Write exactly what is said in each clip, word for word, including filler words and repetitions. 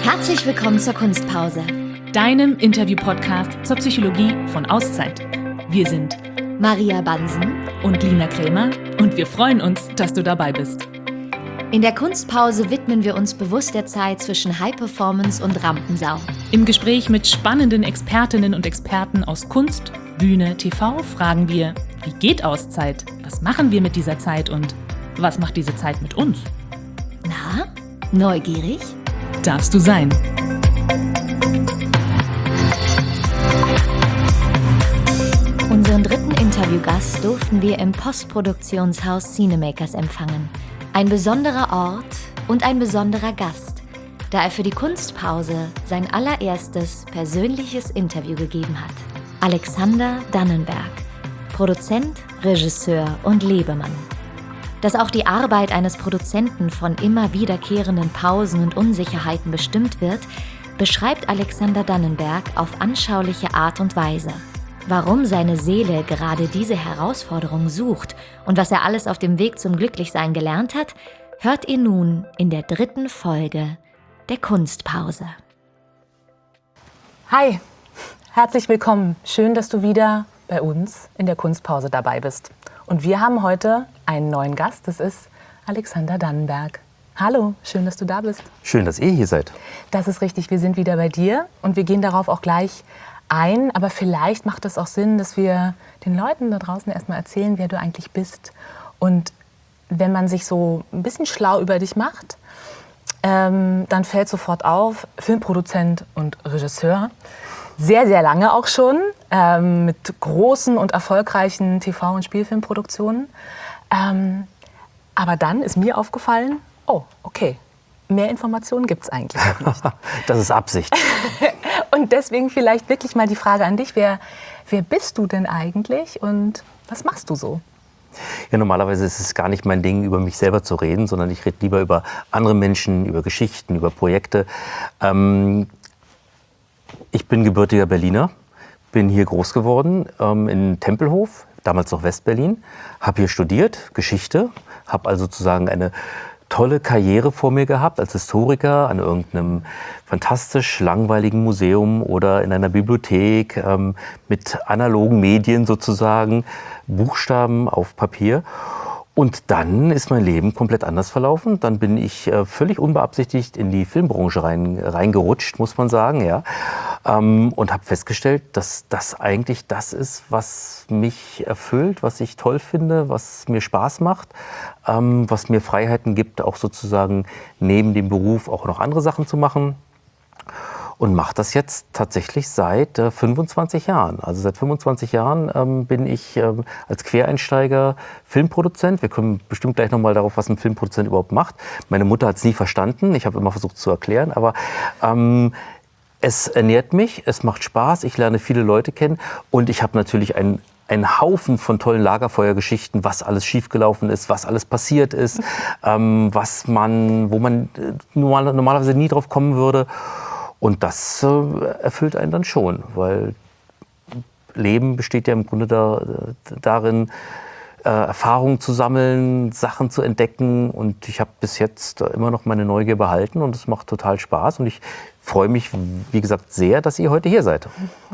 Herzlich willkommen zur Kunstpause, deinem Interview-Podcast zur Psychologie von Auszeit. Wir sind Maria Bansen und Lina Krämer und wir freuen uns, dass du dabei bist. In der Kunstpause widmen wir uns bewusst der Zeit zwischen High Performance und Rampensau. Im Gespräch mit spannenden Expertinnen und Experten aus Kunst, Bühne, T V fragen wir, wie geht Auszeit? Was machen wir mit dieser Zeit und was macht diese Zeit mit uns? Na, neugierig? Darfst du sein. Unseren dritten Interviewgast durften wir im Postproduktionshaus Cinemakers empfangen. Ein besonderer Ort und ein besonderer Gast, da er für die Kunstpause sein allererstes persönliches Interview gegeben hat. Alexander Dannenberg, Produzent, Regisseur und Lebemann. Dass auch die Arbeit eines Produzenten von immer wiederkehrenden Pausen und Unsicherheiten bestimmt wird, beschreibt Alexander Dannenberg auf anschauliche Art und Weise. Warum seine Seele gerade diese Herausforderung sucht und was er alles auf dem Weg zum Glücklichsein gelernt hat, hört ihr nun in der dritten Folge der Kunstpause. Hi, herzlich willkommen. Schön, dass du wieder bei uns in der Kunstpause dabei bist. Und wir haben heute einen neuen Gast, das ist Alexander Dannenberg. Hallo, schön, dass du da bist. Schön, dass ihr hier seid. Das ist richtig, wir sind wieder bei dir und wir gehen darauf auch gleich ein. Aber vielleicht macht es auch Sinn, dass wir den Leuten da draußen erstmal erzählen, wer du eigentlich bist. Und wenn man sich so ein bisschen schlau über dich macht, ähm, dann fällt sofort auf, Filmproduzent und Regisseur. Sehr, sehr lange auch schon, ähm, mit großen und erfolgreichen T V- und Spielfilmproduktionen. Ähm, aber dann ist mir aufgefallen, oh, okay, mehr Informationen gibt es eigentlich noch nicht. Das ist Absicht. Und deswegen vielleicht wirklich mal die Frage an dich, wer, wer bist du denn eigentlich und was machst du so? Ja, normalerweise ist es gar nicht mein Ding, über mich selber zu reden, sondern ich rede lieber über andere Menschen, über Geschichten, über Projekte. Ähm, Ich bin gebürtiger Berliner, bin hier groß geworden, ähm, in Tempelhof, damals noch Westberlin, habe hier studiert, Geschichte, habe also sozusagen eine tolle Karriere vor mir gehabt als Historiker an irgendeinem fantastisch langweiligen Museum oder in einer Bibliothek ähm, mit analogen Medien sozusagen, Buchstaben auf Papier. Und dann ist mein Leben komplett anders verlaufen. Dann bin ich äh, völlig unbeabsichtigt in die Filmbranche rein, reingerutscht, muss man sagen, ja. Ähm, und habe festgestellt, dass das eigentlich das ist, was mich erfüllt, was ich toll finde, was mir Spaß macht, ähm, was mir Freiheiten gibt, auch sozusagen neben dem Beruf auch noch andere Sachen zu machen. Und mache das jetzt tatsächlich seit äh, fünfundzwanzig Jahren. Also seit fünfundzwanzig Jahren ähm, bin ich ähm, als Quereinsteiger Filmproduzent. Wir kommen bestimmt gleich noch mal darauf, was ein Filmproduzent überhaupt macht. Meine Mutter hat es nie verstanden. Ich habe immer versucht zu erklären. Aber ähm, es ernährt mich, es macht Spaß. Ich lerne viele Leute kennen. Und ich habe natürlich einen Ein Haufen von tollen Lagerfeuergeschichten, was alles schiefgelaufen ist, was alles passiert ist, ähm, was man, wo man äh, normal, normalerweise nie drauf kommen würde. Und das äh, erfüllt einen dann schon, weil Leben besteht ja im Grunde da, darin, äh, Erfahrungen zu sammeln, Sachen zu entdecken. Und ich habe bis jetzt immer noch meine Neugier behalten und es macht total Spaß. Und ich freue mich, wie gesagt, sehr, dass ihr heute hier seid.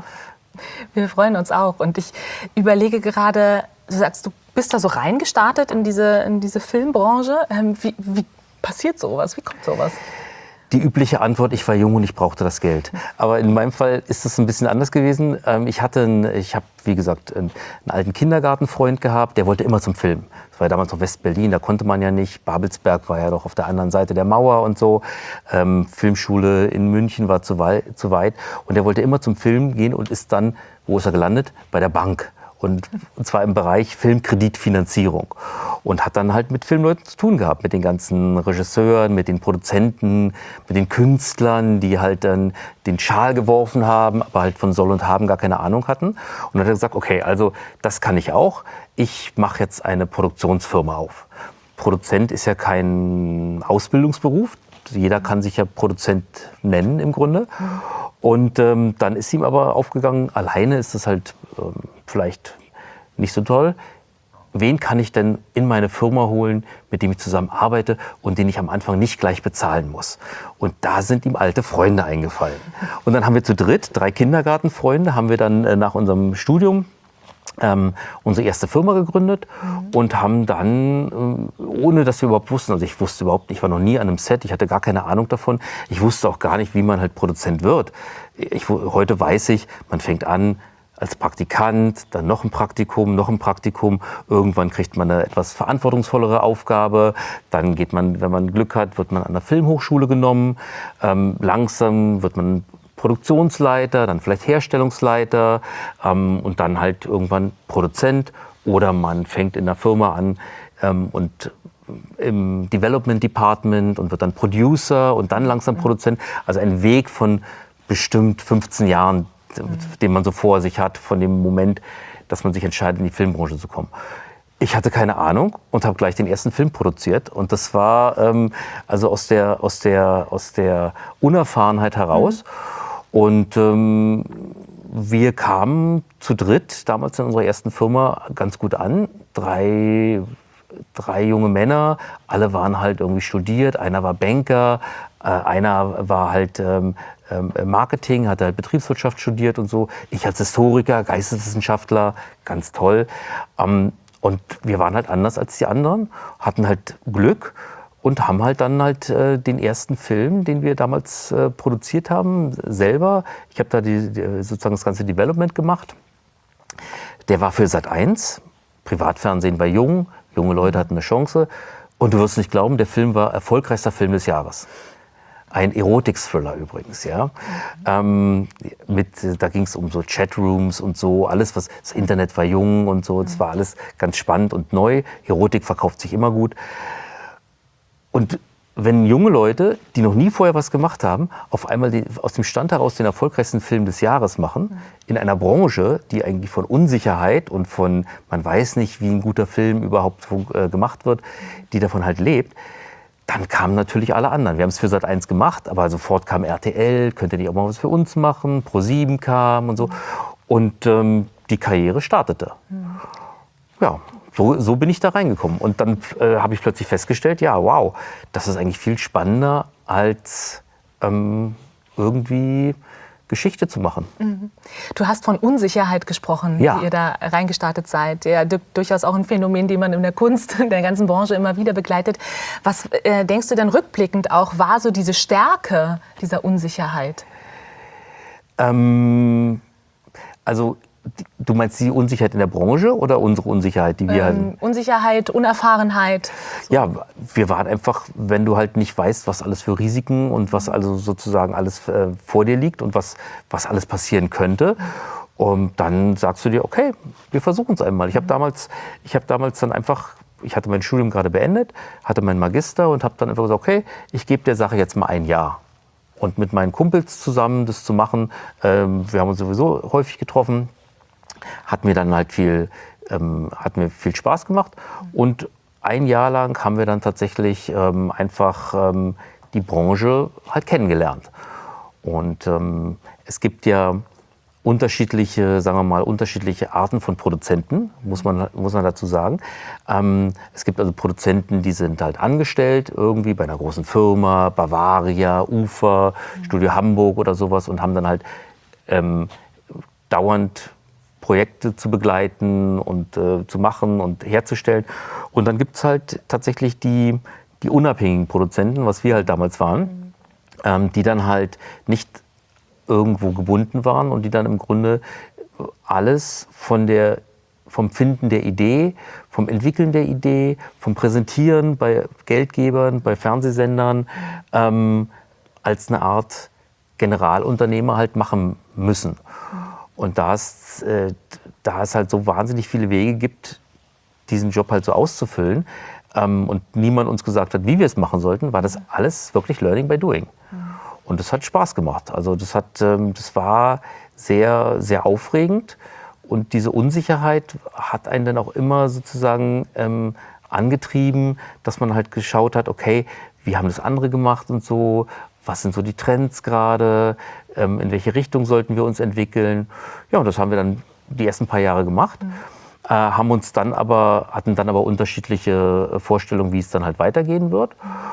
Wir freuen uns auch. Und ich überlege gerade, du sagst, du bist da so reingestartet in diese, in diese Filmbranche. Ähm, wie, wie passiert sowas? Wie kommt sowas? Die übliche Antwort, ich war jung und ich brauchte das Geld. Aber in meinem Fall ist es ein bisschen anders gewesen. Ich hatte, einen, ich habe, wie gesagt, einen alten Kindergartenfreund gehabt, der wollte immer zum Film. Das war ja damals noch West-Berlin, da konnte man ja nicht. Babelsberg war ja noch auf der anderen Seite der Mauer und so. Ähm, Filmschule in München war zu weit, zu weit. Und der wollte immer zum Film gehen und ist dann, wo ist er gelandet? Bei der Bank. Und, und zwar im Bereich Filmkreditfinanzierung. Und hat dann halt mit Filmleuten zu tun gehabt, mit den ganzen Regisseuren, mit den Produzenten, mit den Künstlern, die halt dann den Schal geworfen haben, aber halt von Soll und Haben gar keine Ahnung hatten. Und dann hat er gesagt, okay, also das kann ich auch. Ich mache jetzt eine Produktionsfirma auf. Produzent ist ja kein Ausbildungsberuf. Jeder kann sich ja Produzent nennen im Grunde. Und ähm, dann ist ihm aber aufgegangen, alleine ist das halt ähm, vielleicht nicht so toll. wen kann ich denn in meine Firma holen, mit dem ich zusammen arbeite und den ich am Anfang nicht gleich bezahlen muss. Und da sind ihm alte Freunde eingefallen. Und dann haben wir zu dritt, drei Kindergartenfreunde, haben wir dann äh, nach unserem Studium ähm, unsere erste Firma gegründet mhm. und haben dann, äh, ohne dass wir überhaupt wussten, also ich wusste überhaupt nicht, ich war noch nie an einem Set, ich hatte gar keine Ahnung davon, ich wusste auch gar nicht, wie man halt Produzent wird. Ich, heute weiß ich, man fängt an, als Praktikant, dann noch ein Praktikum, noch ein Praktikum. Irgendwann kriegt man eine etwas verantwortungsvollere Aufgabe. Dann geht man, wenn man Glück hat, wird man an der Filmhochschule genommen. Ähm, langsam wird man Produktionsleiter, dann vielleicht Herstellungsleiter ähm, und dann halt irgendwann Produzent. Oder man fängt in der Firma an ähm, und im Development Department und wird dann Producer und dann langsam Produzent. Also ein Weg von bestimmt fünfzehn Jahren, den man so vor sich hat, von dem Moment, dass man sich entscheidet, in die Filmbranche zu kommen. Ich hatte keine Ahnung und habe gleich den ersten Film produziert. Und das war ähm, also aus der, aus, der, aus der Unerfahrenheit heraus. Mhm. Und ähm, wir kamen zu dritt, damals in unserer ersten Firma, ganz gut an. Drei, drei junge Männer, alle waren halt irgendwie studiert. Einer war Banker, äh, einer war halt ähm, Marketing, hatte halt Betriebswirtschaft studiert und so. Ich als Historiker, Geisteswissenschaftler, ganz toll. Und wir waren halt anders als die anderen, hatten halt Glück und haben halt dann halt den ersten Film, den wir damals produziert haben, selber. Ich habe da die, die, sozusagen das ganze Development gemacht. Der war für Sat eins. Privatfernsehen war jung, junge Leute hatten eine Chance. Und du wirst nicht glauben, der Film war erfolgreichster Film des Jahres. Ein Erotik-Thriller übrigens, ja. Mhm. Ähm, mit, da ging es um so Chatrooms und so, alles, was, das Internet war jung und so, das war alles ganz spannend und neu. Erotik verkauft sich immer gut. Und wenn junge Leute, die noch nie vorher was gemacht haben, auf einmal den, aus dem Stand heraus den erfolgreichsten Film des Jahres machen, mhm. in einer Branche, die eigentlich von Unsicherheit und von, man weiß nicht, wie ein guter Film überhaupt äh, gemacht wird, die davon halt lebt, dann kamen natürlich alle anderen. Wir haben es für Sat eins gemacht, aber sofort kam R T L, könnt ihr nicht auch mal was für uns machen? ProSieben kam und so. Und ähm, die Karriere startete. Mhm. Ja, so, so bin ich da reingekommen. Und dann äh, habe ich plötzlich festgestellt, ja, wow, das ist eigentlich viel spannender, als ähm, irgendwie Geschichte zu machen. Mhm. Du hast von Unsicherheit gesprochen, ja. wie ihr da reingestartet seid. Ja, durchaus auch ein Phänomen, den man in der Kunst, in der ganzen Branche immer wieder begleitet. Was äh, denkst du denn rückblickend auch, war so diese Stärke dieser Unsicherheit? Ähm, also du meinst die Unsicherheit in der Branche oder unsere Unsicherheit, die wir ähm, hatten? Unsicherheit, Unerfahrenheit. So. Ja, wir waren einfach, wenn du halt nicht weißt, was alles für Risiken und was also sozusagen alles äh, vor dir liegt und was, was alles passieren könnte, und dann sagst du dir, okay, wir versuchen es einmal. Ich habe damals, ich habe damals dann einfach, ich hatte mein Studium gerade beendet, hatte meinen Magister und habe dann einfach gesagt, okay, ich gebe der Sache jetzt mal ein Jahr. Und mit meinen Kumpels zusammen das zu machen, ähm, wir haben uns sowieso häufig getroffen, hat mir dann halt viel, ähm, hat mir viel Spaß gemacht. Und ein Jahr lang haben wir dann tatsächlich ähm, einfach ähm, die Branche halt kennengelernt. Und ähm, es gibt ja unterschiedliche, sagen wir mal, unterschiedliche Arten von Produzenten, muss man, muss man dazu sagen. Ähm, es gibt also Produzenten, die sind halt angestellt, irgendwie bei einer großen Firma, Bavaria, Ufer, mhm. Studio Hamburg oder sowas und haben dann halt ähm, dauernd Projekte zu begleiten und äh, zu machen und herzustellen. Und dann gibt es halt tatsächlich die, die unabhängigen Produzenten, was wir halt damals waren, mhm. ähm, die dann halt nicht irgendwo gebunden waren und die dann im Grunde alles von der, vom Finden der Idee, vom Entwickeln der Idee, vom Präsentieren bei Geldgebern, bei Fernsehsendern ähm, als eine Art Generalunternehmer halt machen müssen. Und da es, äh, da es halt so wahnsinnig viele Wege gibt, diesen Job halt so auszufüllen ähm, und niemand uns gesagt hat, wie wir es machen sollten, war das alles wirklich Learning by Doing. Und das hat Spaß gemacht. Also das, hat, ähm, das war sehr, sehr aufregend. Und diese Unsicherheit hat einen dann auch immer sozusagen ähm, angetrieben, dass man halt geschaut hat, okay, wie haben das andere gemacht und so, was sind so die Trends gerade, ähm, in welche Richtung sollten wir uns entwickeln. Ja, und das haben wir dann die ersten paar Jahre gemacht. Mhm. äh, haben uns dann aber, hatten dann aber unterschiedliche Vorstellungen, wie es dann halt weitergehen wird.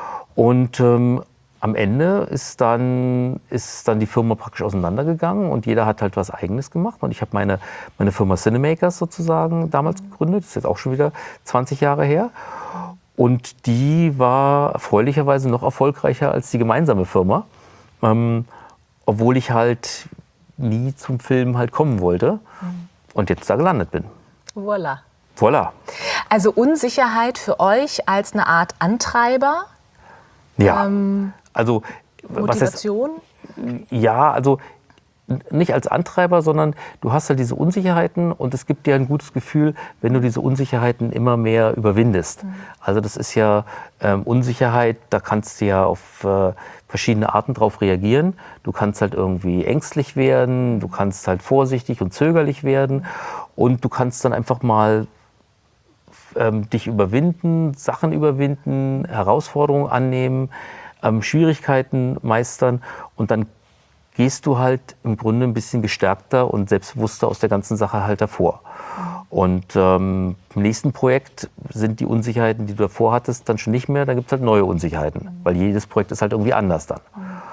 Und ähm, am Ende ist dann, ist dann die Firma praktisch auseinandergegangen und jeder hat halt was Eigenes gemacht. Und ich habe meine, meine Firma Cinemakers sozusagen damals gegründet, das ist jetzt auch schon wieder zwanzig Jahre her. Und die war erfreulicherweise noch erfolgreicher als die gemeinsame Firma, ähm, obwohl ich halt nie zum Film halt kommen wollte und jetzt da gelandet bin. Voilà. Voilà. Also Unsicherheit für euch als eine Art Antreiber? Ja, Ähm, also was heißt, Motivation? ja, also nicht als Antreiber, sondern du hast halt diese Unsicherheiten und es gibt dir ein gutes Gefühl, wenn du diese Unsicherheiten immer mehr überwindest. Mhm. Also das ist ja ähm, Unsicherheit, da kannst du ja auf äh, verschiedene Arten drauf reagieren. Du kannst halt irgendwie ängstlich werden, du kannst halt vorsichtig und zögerlich werden und du kannst dann einfach mal ähm, dich überwinden, Sachen überwinden, Herausforderungen annehmen, ähm, Schwierigkeiten meistern und dann gehst du halt im Grunde ein bisschen gestärkter und selbstbewusster aus der ganzen Sache halt hervor. Und ähm, im nächsten Projekt sind die Unsicherheiten, die du davor hattest, dann schon nicht mehr. Da gibt es halt neue Unsicherheiten, weil jedes Projekt ist halt irgendwie anders dann.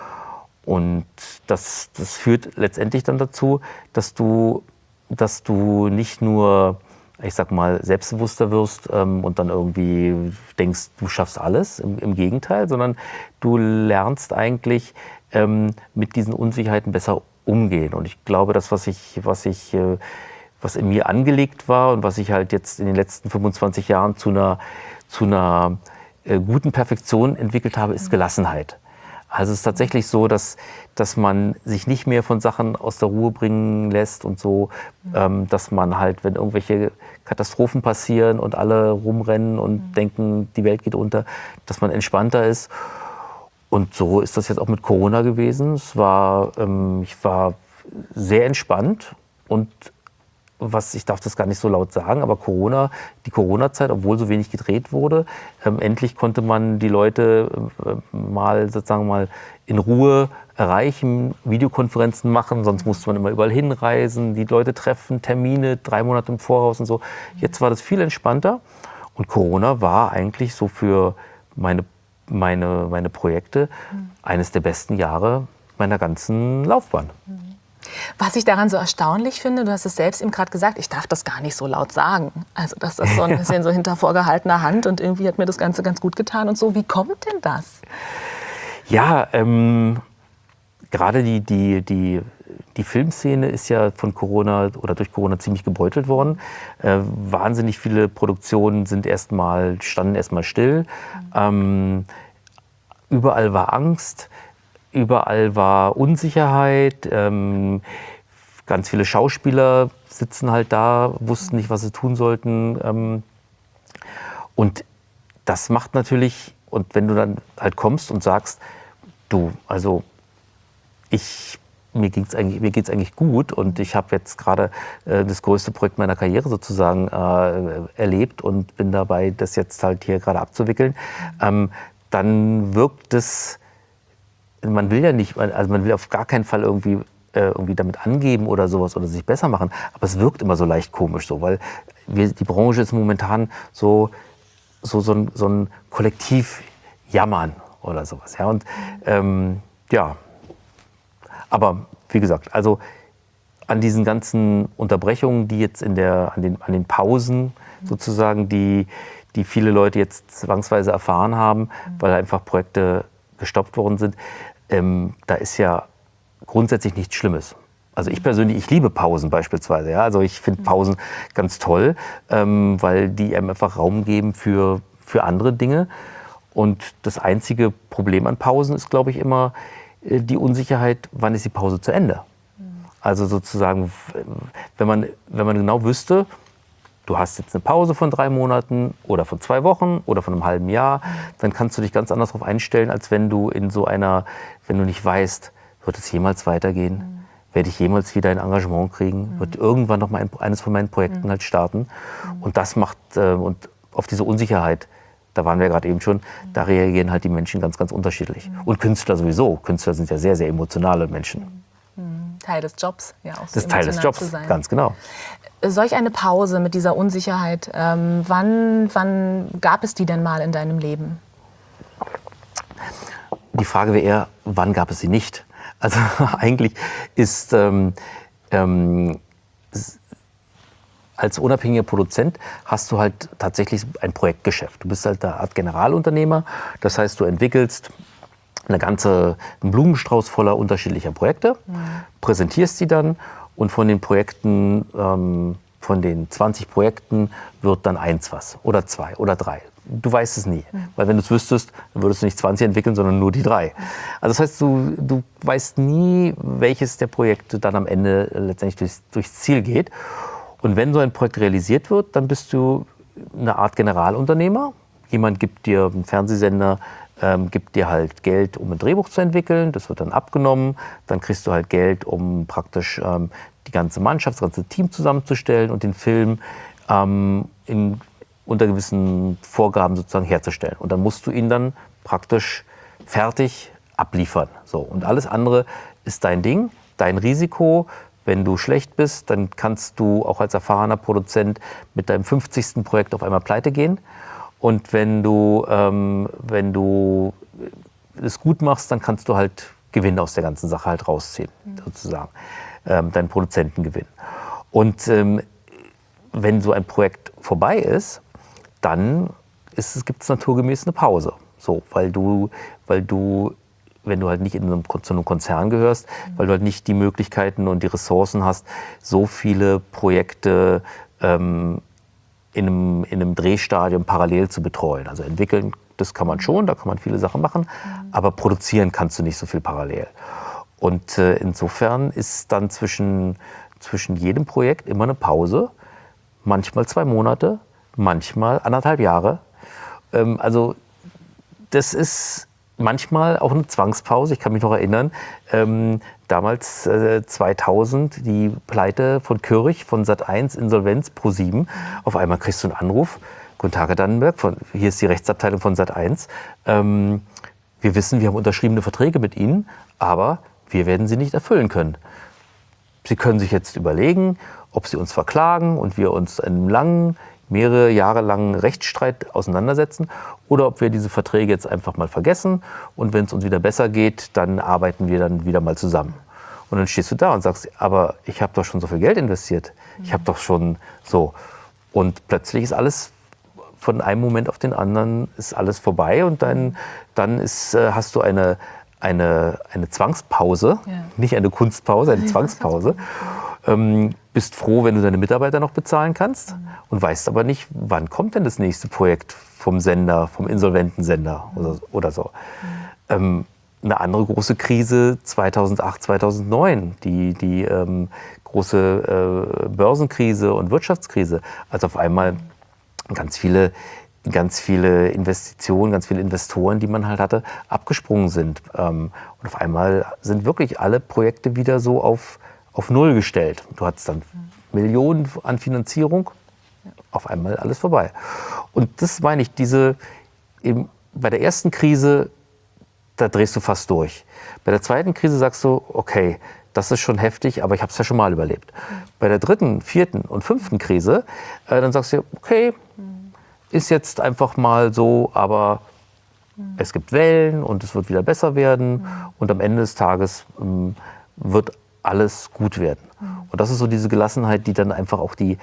Und das, das führt letztendlich dann dazu, dass du, dass du nicht nur, ich sag mal, selbstbewusster wirst ähm, und dann irgendwie denkst, du schaffst alles, im, im Gegenteil, sondern du lernst eigentlich ähm, mit diesen Unsicherheiten besser umgehen. Und ich glaube, das, was ich, was ich, äh, was in mir angelegt war und was ich halt jetzt in den letzten fünfundzwanzig Jahren zu einer, zu einer äh, guten Perfektion entwickelt habe, ist Gelassenheit. Also es ist tatsächlich so, dass, dass man sich nicht mehr von Sachen aus der Ruhe bringen lässt und so, ähm, dass man halt, wenn irgendwelche Katastrophen passieren und alle rumrennen und mhm. denken, die Welt geht unter, dass man entspannter ist. Und so ist das jetzt auch mit Corona gewesen. Es war, ähm, ich war sehr entspannt und was, ich darf das gar nicht so laut sagen, aber Corona, die Corona-Zeit, obwohl so wenig gedreht wurde, ähm, endlich konnte man die Leute äh, mal sozusagen mal in Ruhe erreichen, Videokonferenzen machen, sonst musste man immer überall hinreisen, die Leute treffen, Termine drei Monate im Voraus und so. Jetzt war das viel entspannter und Corona war eigentlich so für meine, meine, meine Projekte eines der besten Jahre meiner ganzen Laufbahn. Was ich daran so erstaunlich finde, du hast es selbst eben gerade gesagt, ich darf das gar nicht so laut sagen. Also dass das so ein bisschen so hinter vorgehaltener Hand und irgendwie hat mir das Ganze ganz gut getan und so. Wie kommt denn das? Ja, ähm, gerade die, die, die, die Filmszene ist ja von Corona oder durch Corona ziemlich gebeutelt worden. Äh, wahnsinnig viele Produktionen sind erstmal, standen erstmal still. Mhm. Ähm, überall war Angst. Überall war Unsicherheit, ähm, ganz viele Schauspieler sitzen halt da, wussten nicht, was sie tun sollten. Ähm, und das macht natürlich, und wenn du dann halt kommst und sagst, du, also ich, mir geht's eigentlich, mir geht's eigentlich gut und ich habe jetzt gerade äh, das größte Projekt meiner Karriere sozusagen äh, erlebt und bin dabei, das jetzt halt hier gerade abzuwickeln, ähm, dann wirkt es, man will ja nicht, also man will auf gar keinen Fall irgendwie, äh, irgendwie damit angeben oder sowas oder sich besser machen, aber es wirkt immer so leicht komisch so, weil wir, die Branche ist momentan so, so, so, ein, so ein Kollektiv jammern oder sowas. Ja, und ähm, ja, aber wie gesagt, also an diesen ganzen Unterbrechungen, die jetzt in der, an den, an den Pausen sozusagen, die, die viele Leute jetzt zwangsweise erfahren haben, weil einfach Projekte gestoppt worden sind, ähm, da ist ja grundsätzlich nichts Schlimmes. Also ich persönlich, ich liebe Pausen beispielsweise. Ja? Also ich finde Pausen ganz toll, ähm, weil die einem einfach Raum geben für, für andere Dinge. Und das einzige Problem an Pausen ist, glaube ich, immer äh, die Unsicherheit, wann ist die Pause zu Ende. Also sozusagen, wenn man, wenn man genau wüsste, du hast jetzt eine Pause von drei Monaten oder von zwei Wochen oder von einem halben Jahr, dann kannst du dich ganz anders darauf einstellen, als wenn du in so einer, wenn du nicht weißt, wird es jemals weitergehen? Mhm. Werde ich jemals wieder ein Engagement kriegen? Mhm. Wird irgendwann noch mal ein, eines von meinen Projekten mhm. halt starten? Mhm. Und das macht, äh, und auf diese Unsicherheit, da waren wir gerade eben schon, mhm. da reagieren halt die Menschen ganz, ganz unterschiedlich. Mhm. Und Künstler sowieso. Künstler sind ja sehr, sehr emotionale Menschen. Mhm. Teil des Jobs, ja auch so Das ist Teil des emotional Jobs, zu sein. ganz genau. Solch eine Pause mit dieser Unsicherheit, ähm, wann, wann gab es die denn mal in deinem Leben? Die Frage wäre eher, wann gab es sie nicht? Also eigentlich ist ähm, ähm, als unabhängiger Produzent hast du halt tatsächlich ein Projektgeschäft. Du bist halt eine Art Generalunternehmer. Das heißt, du entwickelst eine ganze, einen Blumenstrauß voller unterschiedlicher Projekte, mhm. präsentierst die dann und von den Projekten, ähm, von den zwanzig Projekten wird dann eins was oder zwei oder drei. Du weißt es nie, mhm. weil wenn du es wüsstest, dann würdest du nicht zwanzig entwickeln, sondern nur die drei. Also das heißt, du, du weißt nie, welches der Projekte dann am Ende letztendlich durchs, durchs Ziel geht. Und wenn so ein Projekt realisiert wird, dann bist du eine Art Generalunternehmer. Jemand gibt dir, einen Fernsehsender, ähm, gibt dir halt Geld, um ein Drehbuch zu entwickeln. Das wird dann abgenommen. Dann kriegst du halt Geld, um praktisch ähm, die ganze Mannschaft, das ganze Team zusammenzustellen und den Film ähm, in, unter gewissen Vorgaben sozusagen herzustellen. Und dann musst du ihn dann praktisch fertig abliefern. So. Und alles andere ist dein Ding, dein Risiko. Wenn du schlecht bist, dann kannst du auch als erfahrener Produzent mit deinem fünfzigsten Projekt auf einmal pleite gehen. Und wenn du, ähm, wenn du es gut machst, dann kannst du halt Gewinn aus der ganzen Sache halt rausziehen, mhm. sozusagen, ähm, deinen Produzentengewinn. Und ähm, wenn so ein Projekt vorbei ist, dann gibt es naturgemäß eine Pause. So, weil du, weil du wenn du halt nicht in einem, zu einem Konzern gehörst, weil du halt nicht die Möglichkeiten und die Ressourcen hast, so viele Projekte ähm, in, einem, in einem Drehstadium parallel zu betreuen. Also entwickeln, das kann man schon, da kann man viele Sachen machen, mhm. aber produzieren kannst du nicht so viel parallel. Und äh, insofern ist dann zwischen, zwischen jedem Projekt immer eine Pause, manchmal zwei Monate, manchmal anderthalb Jahre. Ähm, also das ist manchmal auch eine Zwangspause. Ich kann mich noch erinnern, ähm, damals äh, zweitausend, die Pleite von Kürch, von Sat eins, Insolvenz, ProSieben. Auf einmal kriegst du einen Anruf. Guten Tag, Herr Dannenberg, von, hier ist die Rechtsabteilung von Sat eins. Ähm, wir wissen, wir haben unterschriebene Verträge mit Ihnen, aber wir werden sie nicht erfüllen können. Sie können sich jetzt überlegen, ob Sie uns verklagen und wir uns einen langen, mehrere Jahre langen Rechtsstreit auseinandersetzen oder ob wir diese Verträge jetzt einfach mal vergessen und wenn es uns wieder besser geht, dann arbeiten wir dann wieder mal zusammen. Und dann stehst du da und sagst, aber ich habe doch schon so viel Geld investiert, ich habe doch schon so. Und plötzlich ist alles von einem Moment auf den anderen ist alles vorbei und dann, dann ist, äh, hast du eine, eine, eine Zwangspause, ja. nicht eine Kunstpause, eine Zwangspause. Ähm, bist froh, wenn du deine Mitarbeiter noch bezahlen kannst mhm. und weißt aber nicht, wann kommt denn das nächste Projekt vom Sender, vom insolventen Sender mhm. oder, oder so. Mhm. Ähm, eine andere große Krise zweitausendacht, zweitausendneun, die, die ähm, große äh, Börsenkrise und Wirtschaftskrise, als auf einmal ganz viele, ganz viele Investitionen, ganz viele Investoren, die man halt hatte, abgesprungen sind. Ähm, und auf einmal sind wirklich alle Projekte wieder so auf auf Null gestellt. Du hattest dann Millionen an Finanzierung, auf einmal alles vorbei. Und das meine ich, diese, eben bei der ersten Krise, da drehst du fast durch. Bei der zweiten Krise sagst du, okay, das ist schon heftig, aber ich habe es ja schon mal überlebt. Bei der dritten, vierten und fünften Krise, äh, dann sagst du, okay, ist jetzt einfach mal so, aber es gibt Wellen und es wird wieder besser werden und am Ende des Tages ähm, wird alles gut werden. Mhm. Und das ist so diese Gelassenheit, die dann einfach auch die,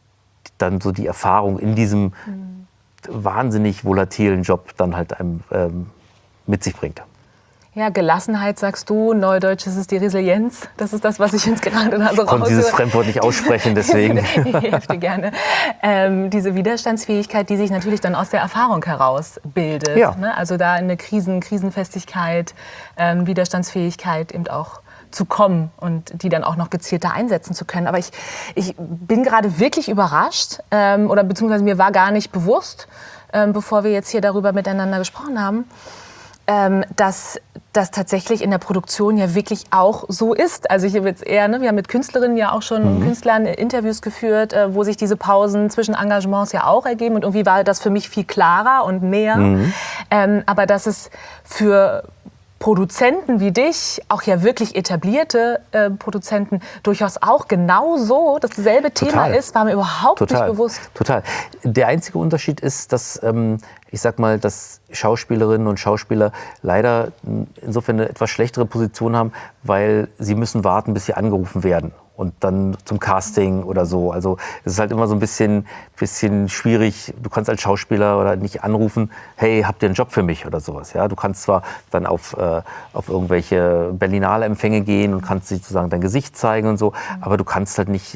dann so die Erfahrung in diesem mhm. wahnsinnig volatilen Job dann halt einem ähm, mit sich bringt. Ja, Gelassenheit sagst du, Neudeutsch ist es die Resilienz. Das ist das, was ich jetzt gerade also raushöre. Ich konnte dieses Fremdwort nicht aussprechen, deswegen. Ich helfe dir gerne. Ähm, diese Widerstandsfähigkeit, die sich natürlich dann aus der Erfahrung heraus bildet. Ja. Ne? Also da eine Krisen, Krisenfestigkeit, ähm, Widerstandsfähigkeit eben auch zu kommen und die dann auch noch gezielter einsetzen zu können. Aber ich, ich bin gerade wirklich überrascht, ähm, oder beziehungsweise mir war gar nicht bewusst, ähm, bevor wir jetzt hier darüber miteinander gesprochen haben, ähm, dass das tatsächlich in der Produktion ja wirklich auch so ist. Also ich habe jetzt eher, ne, wir haben mit Künstlerinnen ja auch schon, mhm. Künstlern Interviews geführt, äh, wo sich diese Pausen zwischen Engagements ja auch ergeben und irgendwie war das für mich viel klarer und näher. Mhm. Ähm, aber dass es für Produzenten wie dich, auch ja wirklich etablierte äh, Produzenten, durchaus auch genau so dasselbe Thema Total. ist, war mir überhaupt Total. nicht bewusst. Total. Der einzige Unterschied ist, dass, ähm, ich sag mal, dass Schauspielerinnen und Schauspieler leider insofern eine etwas schlechtere Position haben, weil sie müssen warten, bis sie angerufen werden. Und dann zum Casting oder so. Also es ist halt immer so ein bisschen, bisschen schwierig. Du kannst als Schauspieler oder nicht anrufen, hey, habt ihr einen Job für mich oder sowas. Ja? Du kannst zwar dann auf, äh, auf irgendwelche Berlinale-Empfänge gehen und kannst sozusagen dein Gesicht zeigen und so, aber du kannst halt nicht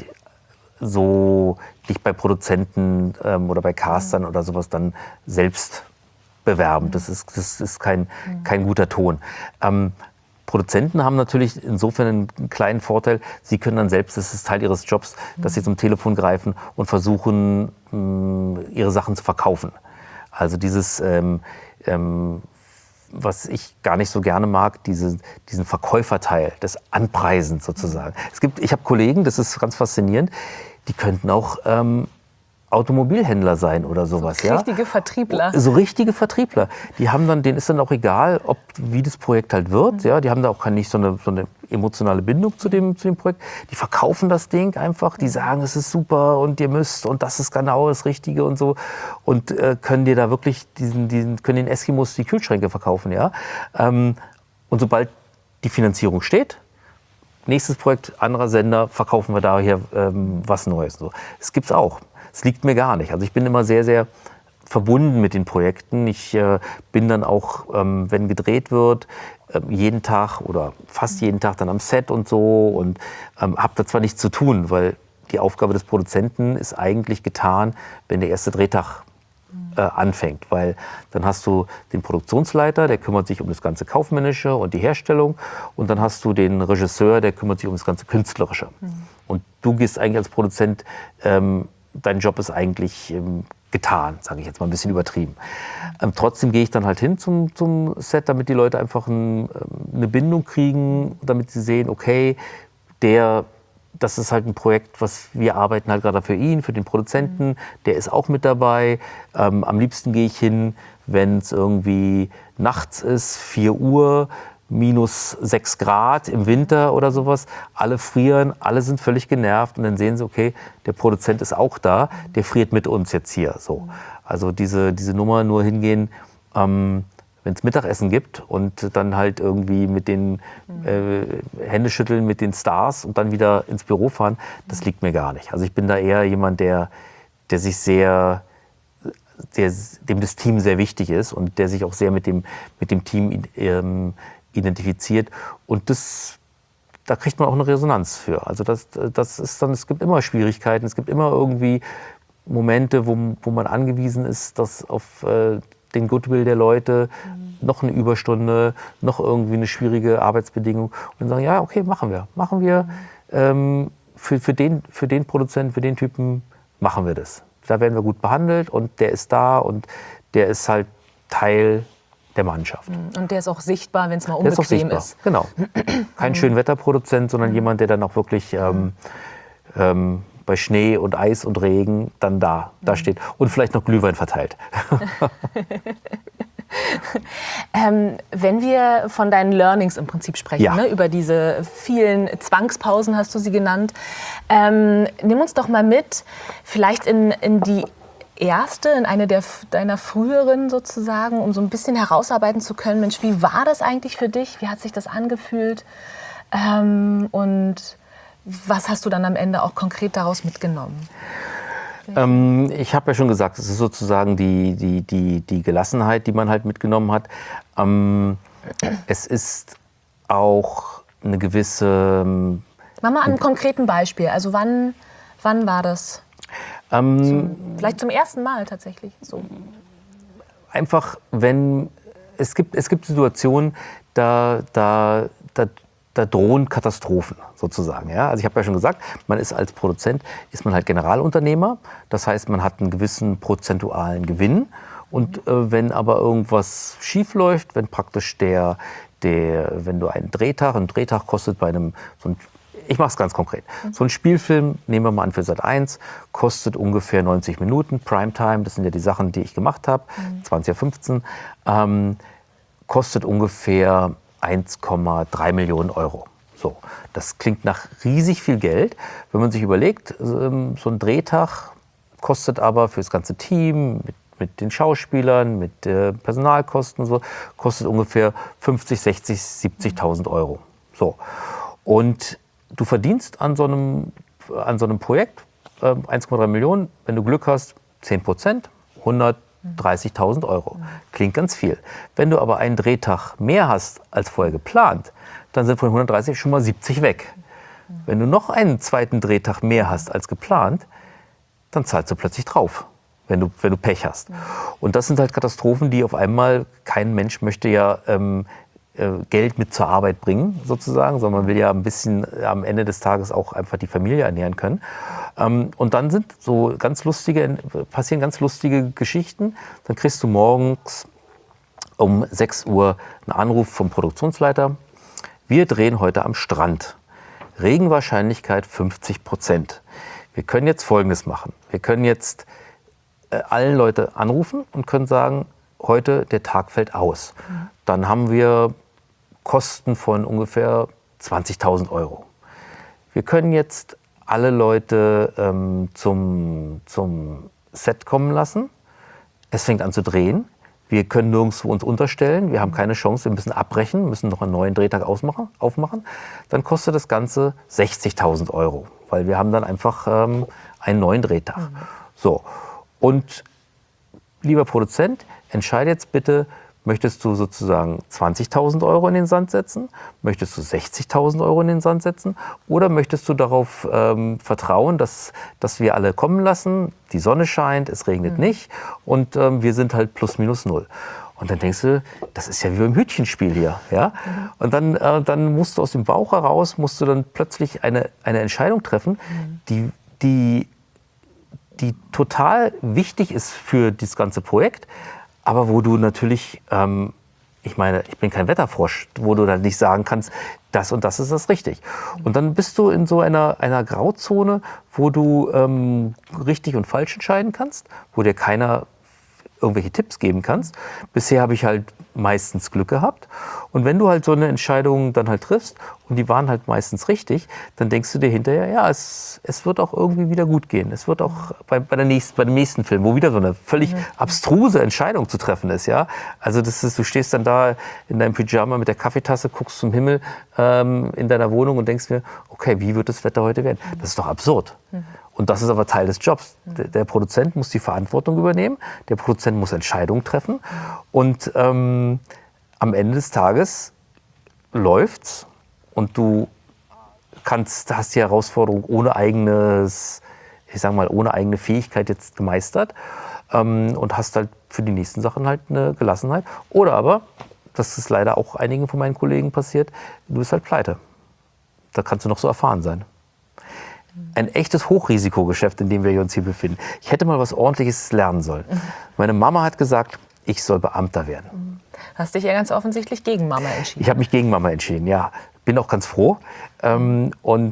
so dich bei Produzenten ähm, oder bei Castern oder sowas dann selbst bewerben. Das ist, das ist kein, kein guter Ton. Ähm, Produzenten haben natürlich insofern einen kleinen Vorteil. Sie können dann selbst, das ist Teil ihres Jobs, dass sie zum Telefon greifen und versuchen, mh, ihre Sachen zu verkaufen. Also dieses, ähm, ähm, was ich gar nicht so gerne mag, diese, diesen Verkäuferteil, das Anpreisen sozusagen. Es gibt, ich habe Kollegen, das ist ganz faszinierend, die könnten auch ähm, Automobilhändler sein oder sowas. So richtige ja? Vertriebler. So richtige Vertriebler. Die haben dann, denen ist dann auch egal, ob, wie das Projekt halt wird. Ja? Die haben da auch gar nicht so eine, so eine emotionale Bindung zu dem, zu dem Projekt. Die verkaufen das Ding einfach. Die sagen, es ist super und ihr müsst und das ist genau das Richtige und so. Und äh, können dir da wirklich diesen, diesen, können den Eskimos die Kühlschränke verkaufen. Ja? Ähm, und sobald die Finanzierung steht, nächstes Projekt, anderer Sender, verkaufen wir da hier ähm, was Neues. So. Das gibt's auch. Es liegt mir gar nicht. Also ich bin immer sehr, sehr verbunden mit den Projekten. Ich äh, bin dann auch, ähm, wenn gedreht wird, äh, jeden Tag oder fast jeden Tag dann am Set und so und ähm, habe da zwar nichts zu tun, weil die Aufgabe des Produzenten ist eigentlich getan, wenn der erste Drehtag äh, anfängt, weil dann hast du den Produktionsleiter, der kümmert sich um das ganze Kaufmännische und die Herstellung und dann hast du den Regisseur, der kümmert sich um das ganze Künstlerische. Mhm. Und du gehst eigentlich als Produzent, ähm, dein Job ist eigentlich ähm, getan, sage ich jetzt mal ein bisschen übertrieben. Ähm, trotzdem gehe ich dann halt hin zum, zum Set, damit die Leute einfach ein, eine Bindung kriegen, damit sie sehen, okay, der, das ist halt ein Projekt, was wir arbeiten halt gerade für ihn, für den Produzenten, der ist auch mit dabei. Ähm, am liebsten gehe ich hin, wenn es irgendwie nachts ist, vier Uhr, minus sechs Grad im Winter oder sowas. Alle frieren, alle sind völlig genervt und dann sehen sie, okay, der Produzent ist auch da, der friert mit uns jetzt hier. So. Also diese, diese Nummer nur hingehen, ähm, wenn es Mittagessen gibt und dann halt irgendwie mit den äh, Hände schütteln mit den Stars und dann wieder ins Büro fahren, das liegt mir gar nicht. Also ich bin da eher jemand, der, der sich sehr, der, dem das Team sehr wichtig ist und der sich auch sehr mit dem, mit dem Team ähm, identifiziert und das, da kriegt man auch eine Resonanz für. Also das, das ist dann, es gibt immer Schwierigkeiten, es gibt immer irgendwie Momente, wo, wo man angewiesen ist, dass auf äh, den Goodwill der Leute mhm. noch eine Überstunde, noch irgendwie eine schwierige Arbeitsbedingung und dann sagen, ja, okay, machen wir, machen wir mhm. ähm, für, für, den, für den Produzenten, für den Typen machen wir das. Da werden wir gut behandelt und der ist da und der ist halt Teil der Mannschaft. Und der ist auch sichtbar, wenn es mal der ist. Auch unbequem sichtbar. ist. Genau. Kein Schönwetterproduzent, sondern jemand, der dann auch wirklich ähm, ähm, bei Schnee und Eis und Regen dann da, da steht und vielleicht noch Glühwein verteilt. ähm, wenn wir von deinen Learnings im Prinzip sprechen, ja. ne, über diese vielen Zwangspausen hast du sie genannt, ähm, nimm uns doch mal mit, vielleicht in, in die erste, in eine der, deiner früheren sozusagen, um so ein bisschen herausarbeiten zu können, Mensch, wie war das eigentlich für dich? Wie hat sich das angefühlt? Ähm, und was hast du dann am Ende auch konkret daraus mitgenommen? Ähm, ich habe ja schon gesagt, es ist sozusagen die, die, die, die Gelassenheit, die man halt mitgenommen hat. Ähm, es ist auch eine gewisse... Ähm, Mach mal an einem konkreten Beispiel. Also wann, wann war das? Ähm, zum, vielleicht zum ersten Mal tatsächlich. So. Einfach, wenn es gibt, es gibt Situationen, da, da, da, da drohen Katastrophen sozusagen. Ja? Also ich habe ja schon gesagt, man ist als Produzent ist man halt Generalunternehmer. Das heißt, man hat einen gewissen prozentualen Gewinn. Und äh, wenn aber irgendwas schief läuft, wenn praktisch der, der, wenn du einen Drehtag, ein Drehtag kostet bei einem so ein Ich mache es ganz konkret. So ein Spielfilm, nehmen wir mal an für Sat eins, kostet ungefähr neunzig Minuten, Primetime, das sind ja die Sachen, die ich gemacht habe, mhm. zwanzig Uhr fünfzehn, ähm, kostet ungefähr eins Komma drei Millionen Euro. So, das klingt nach riesig viel Geld. Wenn man sich überlegt, so ein Drehtag kostet aber für das ganze Team, mit, mit den Schauspielern, mit äh, Personalkosten und so, kostet ungefähr fünfzig, sechzig, siebzigtausend Euro. So. Und du verdienst an so einem, an so einem Projekt äh, eins Komma drei Millionen, wenn du Glück hast, zehn Prozent, hundertdreißigtausend Euro. Klingt ganz viel. Wenn du aber einen Drehtag mehr hast als vorher geplant, dann sind von hundertdreißig schon mal siebzig weg. Wenn du noch einen zweiten Drehtag mehr hast als geplant, dann zahlst du plötzlich drauf, wenn du, wenn du Pech hast. Und das sind halt Katastrophen, die auf einmal, kein Mensch möchte ja ähm, äh, Geld mit zur Arbeit bringen, sozusagen, sondern man will ja ein bisschen äh, am Ende des Tages auch einfach die Familie ernähren können. Ähm, und dann sind so ganz lustige, passieren ganz lustige Geschichten. Dann kriegst du morgens um sechs Uhr einen Anruf vom Produktionsleiter. Wir drehen heute am Strand. Regenwahrscheinlichkeit fünfzig Prozent. Wir können jetzt Folgendes machen. Wir können jetzt äh, allen Leute anrufen und können sagen, heute der Tag fällt aus. Mhm. Dann haben wir Kosten von ungefähr zwanzigtausend Euro. Wir können jetzt alle Leute ähm, zum, zum Set kommen lassen. Es fängt an zu drehen. Wir können nirgendwo uns unterstellen. Wir haben keine Chance. Wir müssen abbrechen, müssen noch einen neuen Drehtag ausmachen, aufmachen. Dann kostet das Ganze sechzigtausend Euro, weil wir haben dann einfach ähm, einen neuen Drehtag. Mhm. So. Und lieber Produzent, entscheide jetzt bitte, möchtest du sozusagen zwanzigtausend Euro in den Sand setzen? Möchtest du sechzigtausend Euro in den Sand setzen? Oder möchtest du darauf ähm, vertrauen, dass, dass wir alle kommen lassen, die Sonne scheint, es regnet mhm. nicht und ähm, wir sind halt plus minus null. Und dann denkst du, das ist ja wie beim Hütchenspiel hier. Ja? Mhm. Und dann, äh, dann musst du aus dem Bauch heraus, musst du dann plötzlich eine, eine Entscheidung treffen, mhm. die, die, die total wichtig ist für das ganze Projekt, aber wo du natürlich, ähm, ich meine, ich bin kein Wetterfrosch, wo du dann nicht sagen kannst, das und das ist das richtig. Und dann bist du in so einer, einer Grauzone, wo du ähm, richtig und falsch entscheiden kannst, wo dir keiner irgendwelche Tipps geben kannst. Bisher habe ich halt meistens Glück gehabt. Und wenn du halt so eine Entscheidung dann halt triffst und die waren halt meistens richtig, dann denkst du dir hinterher, ja, es, es wird auch irgendwie wieder gut gehen. Es wird auch bei, bei, der nächsten, bei dem nächsten Film, wo wieder so eine völlig abstruse Entscheidung zu treffen ist. Ja? Also das ist, du stehst dann da in deinem Pyjama mit der Kaffeetasse, guckst zum Himmel ähm, in deiner Wohnung und denkst mir, okay, wie wird das Wetter heute werden? Das ist doch absurd. Und das ist aber Teil des Jobs. Der, der Produzent muss die Verantwortung übernehmen, der Produzent muss Entscheidungen treffen und ähm, am Ende des Tages läuft's und du kannst, hast die Herausforderung ohne eigenes, ich sag mal, ohne eigene Fähigkeit jetzt gemeistert ähm, und hast halt für die nächsten Sachen halt eine Gelassenheit. Oder aber, das ist leider auch einigen von meinen Kollegen passiert, du bist halt pleite. Da kannst du noch so erfahren sein. Ein echtes Hochrisikogeschäft, in dem wir uns hier befinden. Ich hätte mal was Ordentliches lernen sollen. Meine Mama hat gesagt, ich soll Beamter werden. Hast dich ja ganz offensichtlich gegen Mama entschieden. Ich habe mich gegen Mama entschieden, ja. Bin auch ganz froh. Ähm, und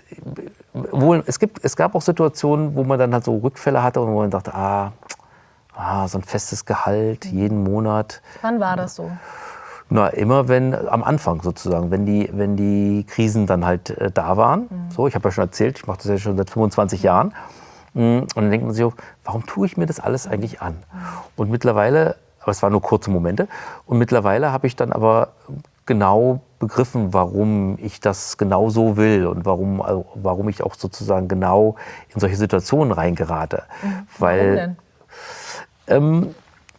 wohl, es, gibt, es gab auch Situationen, wo man dann halt so Rückfälle hatte und wo man dachte, ah, ah so ein festes Gehalt jeden Monat. Wann war das so? Na, immer wenn, am Anfang sozusagen, wenn die, wenn die Krisen dann halt äh, da waren. Mhm. So, ich habe ja schon erzählt, ich mache das ja schon seit fünfundzwanzig Jahren. Und dann denkt man sich auch, warum tue ich mir das alles eigentlich an? Und mittlerweile, aber es waren nur kurze Momente, und mittlerweile habe ich dann aber genau begriffen, warum ich das genau so will und warum, also warum ich auch sozusagen genau in solche Situationen reingerate. Mhm. Weil, warum denn? Ähm,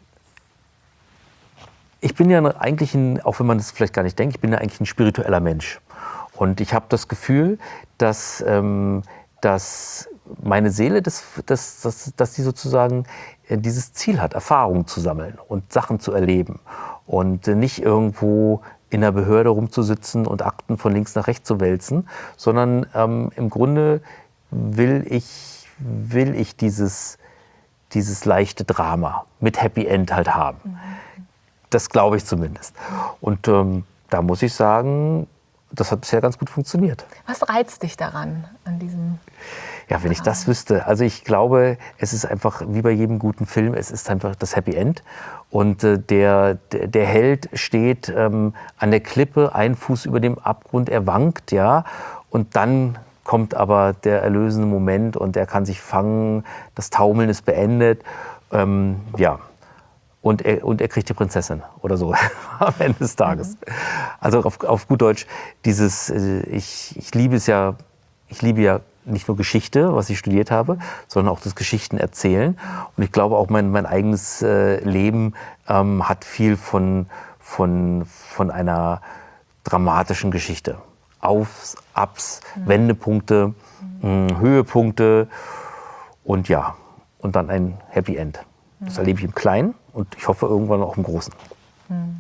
Ich bin ja eigentlich, ein, auch wenn man das vielleicht gar nicht denkt, ich bin ja eigentlich ein spiritueller Mensch. Und ich habe das Gefühl, dass, ähm, dass meine Seele, das, das, das, dass die sozusagen dieses Ziel hat, Erfahrungen zu sammeln und Sachen zu erleben. Und nicht irgendwo in der Behörde rumzusitzen und Akten von links nach rechts zu wälzen, sondern ähm, im Grunde will ich, will ich dieses, dieses leichte Drama mit Happy End halt haben. Mhm. Das glaube ich zumindest. Und ähm, da muss ich sagen, das hat bisher ganz gut funktioniert. Was reizt dich daran, an diesem Ja, wenn ich das wüsste. Also ich glaube, es ist einfach wie bei jedem guten Film, es ist einfach das Happy End. Und äh, der, der, der Held steht ähm, an der Klippe, ein Fuß über dem Abgrund, er wankt, ja. Und dann kommt aber der erlösende Moment und er kann sich fangen, das Taumeln ist beendet. Ähm, ja. Und er, und er kriegt die Prinzessin oder so am Ende des Tages. Mhm. Also auf, auf gut Deutsch, dieses, äh, ich, ich liebe es ja, ich liebe ja nicht nur Geschichte, was ich studiert habe, sondern auch das Geschichtenerzählen. Und ich glaube auch mein, mein eigenes äh, Leben ähm, hat viel von, von, von einer dramatischen Geschichte. Aufs, Ups, mhm. Wendepunkte, mhm. mh, Höhepunkte und ja, und dann ein Happy End. Das mhm. erlebe ich im Kleinen und ich hoffe irgendwann auch im Großen. Mhm.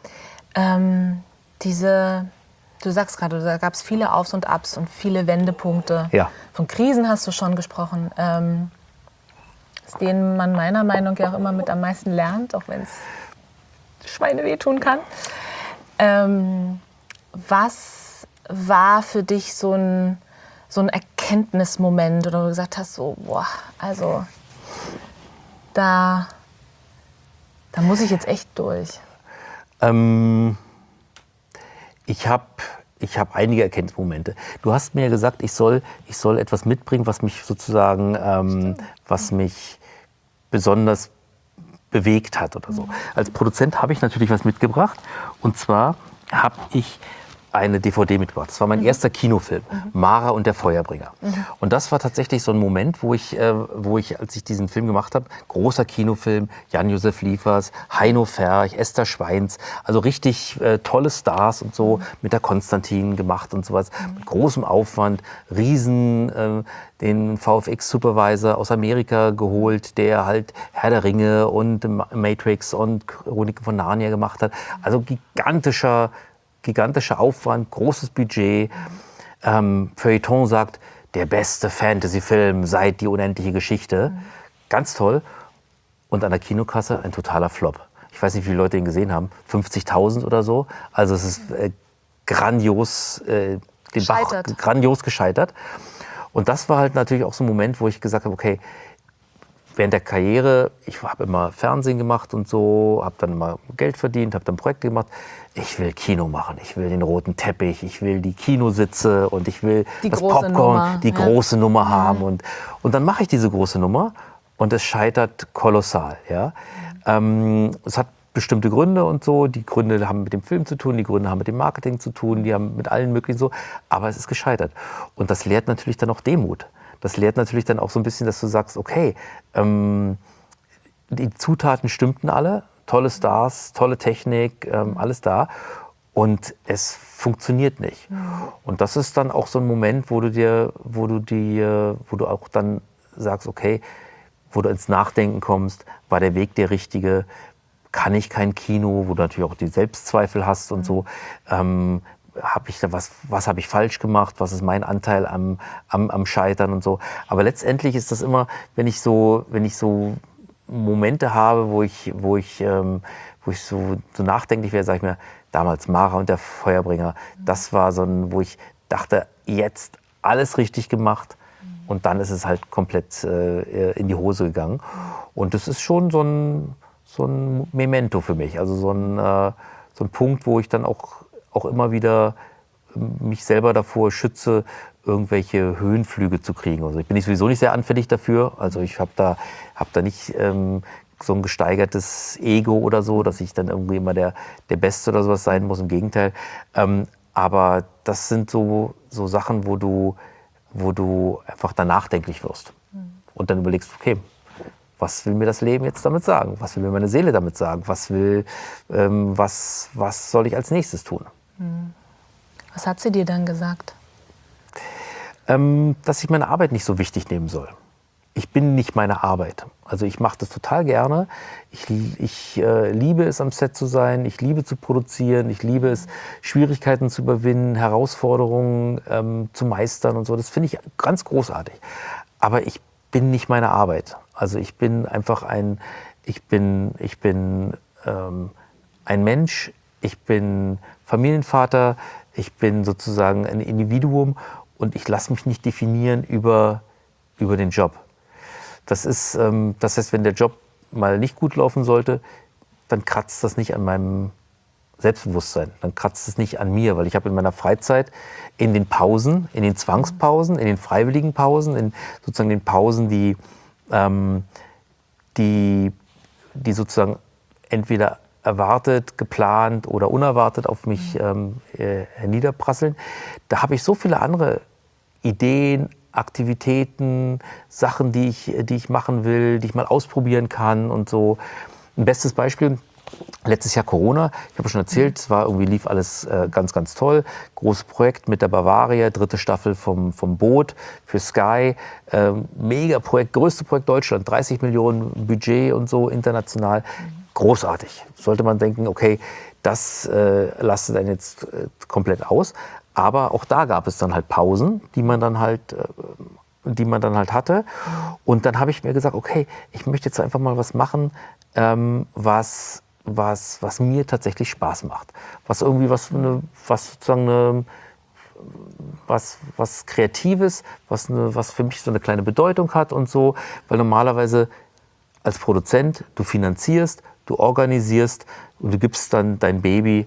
Ähm, diese... Du sagst gerade, da gab es viele Aufs und Abs und viele Wendepunkte. Ja. Von Krisen hast du schon gesprochen, ähm, aus denen man meiner Meinung nach ja auch immer mit am meisten lernt, auch wenn es Schweine wehtun kann. Ähm, was war für dich so ein, so ein Erkenntnismoment, oder wo du gesagt hast, so, boah, also da, da muss ich jetzt echt durch? Ähm... Ich habe ich hab einige Erkenntnismomente. Du hast mir gesagt, ich soll, ich soll etwas mitbringen, was mich sozusagen, ähm, was mich besonders bewegt hat oder so. Als Produzent habe ich natürlich was mitgebracht. Und zwar habe ich eine D V D mitgebracht. Das war mein mhm. erster Kinofilm, mhm. Mara und der Feuerbringer. Mhm. Und das war tatsächlich so ein Moment, wo ich, äh, wo ich, als ich diesen Film gemacht habe, großer Kinofilm, Jan-Josef Liefers, Heino Ferch, Esther Schweins, also richtig äh, tolle Stars und so, mhm. mit der Konstantin gemacht und sowas, mhm. mit großem Aufwand, riesen, äh, den V F X-Supervisor aus Amerika geholt, der halt Herr der Ringe und Matrix und Chroniken von Narnia gemacht hat. Also gigantischer Gigantischer Aufwand, großes Budget. Ähm, Feuilleton sagt, der beste Fantasy-Film seit Die unendliche Geschichte. Mhm. Ganz toll. Und an der Kinokasse ein totaler Flop. Ich weiß nicht, wie viele Leute ihn gesehen haben. fünfzigtausend oder so. Also es ist äh, grandios, äh, den Bach, grandios gescheitert. Und das war halt natürlich auch so ein Moment, wo ich gesagt habe, okay, während der Karriere, ich habe immer Fernsehen gemacht und so, habe dann immer Geld verdient, habe dann Projekte gemacht. Ich will Kino machen, ich will den roten Teppich, ich will die Kinositze und ich will die das Popcorn, Nummer, die ja. große Nummer haben. Mhm. Und, und dann mache ich diese große Nummer und es scheitert kolossal. Ja? Mhm. Ähm, es hat bestimmte Gründe und so. Die Gründe haben mit dem Film zu tun, die Gründe haben mit dem Marketing zu tun, die haben mit allen möglichen so. Aber es ist gescheitert. Und das lehrt natürlich dann auch Demut. Das lehrt natürlich dann auch so ein bisschen, dass du sagst, okay, ähm, die Zutaten stimmten alle, tolle Stars, tolle Technik, ähm, alles da und es funktioniert nicht. Und das ist dann auch so ein Moment, wo du dir, wo du dir, wo du auch dann sagst, okay, wo du ins Nachdenken kommst, war der Weg der richtige, kann ich kein Kino, wo du natürlich auch die Selbstzweifel hast und so. Ähm, Hab ich da was, was habe ich falsch gemacht, was ist mein Anteil am, am, am Scheitern und so. Aber letztendlich ist das immer, wenn ich so, wenn ich so Momente habe, wo ich, wo ich, ähm, wo ich so, so nachdenklich werde, sage ich mir, damals Mara und der Feuerbringer, das war so ein, wo ich dachte, jetzt alles richtig gemacht und dann ist es halt komplett äh, in die Hose gegangen. Und das ist schon so ein, so ein Memento für mich, also so ein, äh, so ein Punkt, wo ich dann auch auch immer wieder mich selber davor schütze, irgendwelche Höhenflüge zu kriegen. Also ich bin sowieso nicht sehr anfällig dafür. Also ich habe da, hab da nicht ähm, so ein gesteigertes Ego oder so, dass ich dann irgendwie immer der, der Beste oder sowas sein muss. Im Gegenteil. Ähm, aber das sind so, so Sachen, wo du, wo du einfach dann nachdenklich wirst. Und dann überlegst, okay, was will mir das Leben jetzt damit sagen? Was will mir meine Seele damit sagen? Was, will, ähm, was, was soll ich als nächstes tun? Was hat sie dir dann gesagt? Ähm, dass ich meine Arbeit nicht so wichtig nehmen soll. Ich bin nicht meine Arbeit. Also ich mache das total gerne. Ich, ich äh, liebe es, am Set zu sein. Ich liebe zu produzieren. Ich liebe es, Schwierigkeiten zu überwinden, Herausforderungen ähm, zu meistern und so. Das finde ich ganz großartig. Aber ich bin nicht meine Arbeit. Also ich bin einfach ein, ich bin, ich bin ähm, ein Mensch. Ich bin Familienvater. Ich bin sozusagen ein Individuum und ich lasse mich nicht definieren über über den Job. Das ist, ähm, das heißt, wenn der Job mal nicht gut laufen sollte, dann kratzt das nicht an meinem Selbstbewusstsein, dann kratzt es nicht an mir, weil ich habe in meiner Freizeit in den Pausen, in den Zwangspausen, in den freiwilligen Pausen, in sozusagen den Pausen, die, ähm, die, die sozusagen entweder erwartet, geplant oder unerwartet auf mich ähm, äh, herniederprasseln, da habe ich so viele andere Ideen, Aktivitäten, Sachen, die ich, die ich machen will, die ich mal ausprobieren kann und so. Ein bestes Beispiel, letztes Jahr Corona, ich habe schon erzählt, es war irgendwie, lief alles äh, ganz, ganz toll. Großes Projekt mit der Bavaria, dritte Staffel vom, vom Boot für Sky. Ähm, mega Projekt, größte Projekt Deutschland, dreißig Millionen Budget und so, international. Großartig. Sollte man denken, okay, das äh, lastet einen jetzt äh, komplett aus. Aber auch da gab es dann halt Pausen, die man dann halt, äh, die man dann halt hatte. Und dann habe ich mir gesagt, okay, ich möchte jetzt einfach mal was machen, ähm, was, was, was mir tatsächlich Spaß macht. Was irgendwie was, eine, was sozusagen eine, was, was Kreatives, was, eine, was für mich so eine kleine Bedeutung hat und so. Weil normalerweise als Produzent, du finanzierst, du organisierst und du gibst dann dein Baby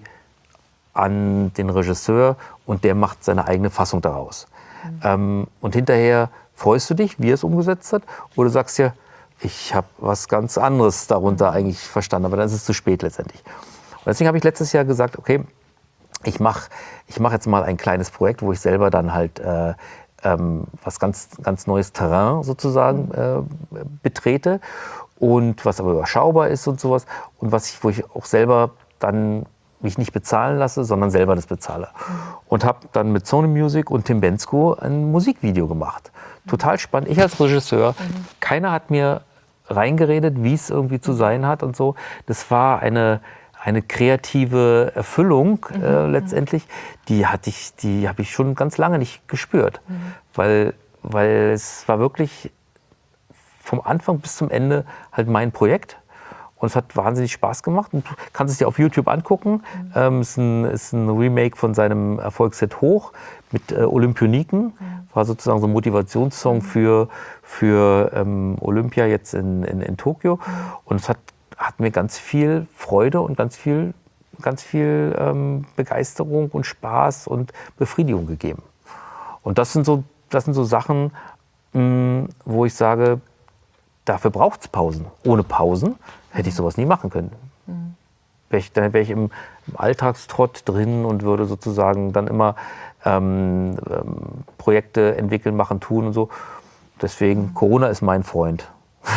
an den Regisseur und der macht seine eigene Fassung daraus. Mhm. Ähm, und hinterher freust du dich, wie er es umgesetzt hat, oder sagst ja, ich habe was ganz anderes darunter mhm. eigentlich verstanden, aber dann ist es zu spät letztendlich. Und deswegen habe ich letztes Jahr gesagt, okay, ich mache ich mach jetzt mal ein kleines Projekt, wo ich selber dann halt äh, ähm, was ganz, ganz neues Terrain sozusagen äh, betrete und was aber überschaubar ist und sowas und was ich, wo ich auch selber dann mich nicht bezahlen lasse, sondern selber das bezahle. Und habe dann mit Sony Music und Tim Bendzko ein Musikvideo gemacht. Total spannend. Ich als Regisseur, mhm. keiner hat mir reingeredet, wie es irgendwie zu sein hat und so. Das war eine, eine kreative Erfüllung mhm. äh, letztendlich. Die hatte ich, die habe ich schon ganz lange nicht gespürt. Mhm. Weil, weil es war wirklich vom Anfang bis zum Ende halt mein Projekt. Und es hat wahnsinnig Spaß gemacht. Und du kannst es dir auf YouTube angucken. Mhm. Ähm, es ist ein, ist ein Remake von seinem Erfolgshit Hoch mit äh, Olympioniken. Mhm. War sozusagen so ein Motivationssong mhm. für, für ähm, Olympia jetzt in, in, in Tokio. Mhm. Und es hat, hat mir ganz viel Freude und ganz viel, ganz viel ähm, Begeisterung und Spaß und Befriedigung gegeben. Und das sind so, das sind so Sachen, mh, wo ich sage, dafür braucht es Pausen. Ohne Pausen hätte ich sowas nie machen können. Mhm. Wär ich, dann wäre ich im, im Alltagstrott drin und würde sozusagen dann immer ähm, ähm, Projekte entwickeln, machen, tun und so. Deswegen, mhm. Corona ist mein Freund.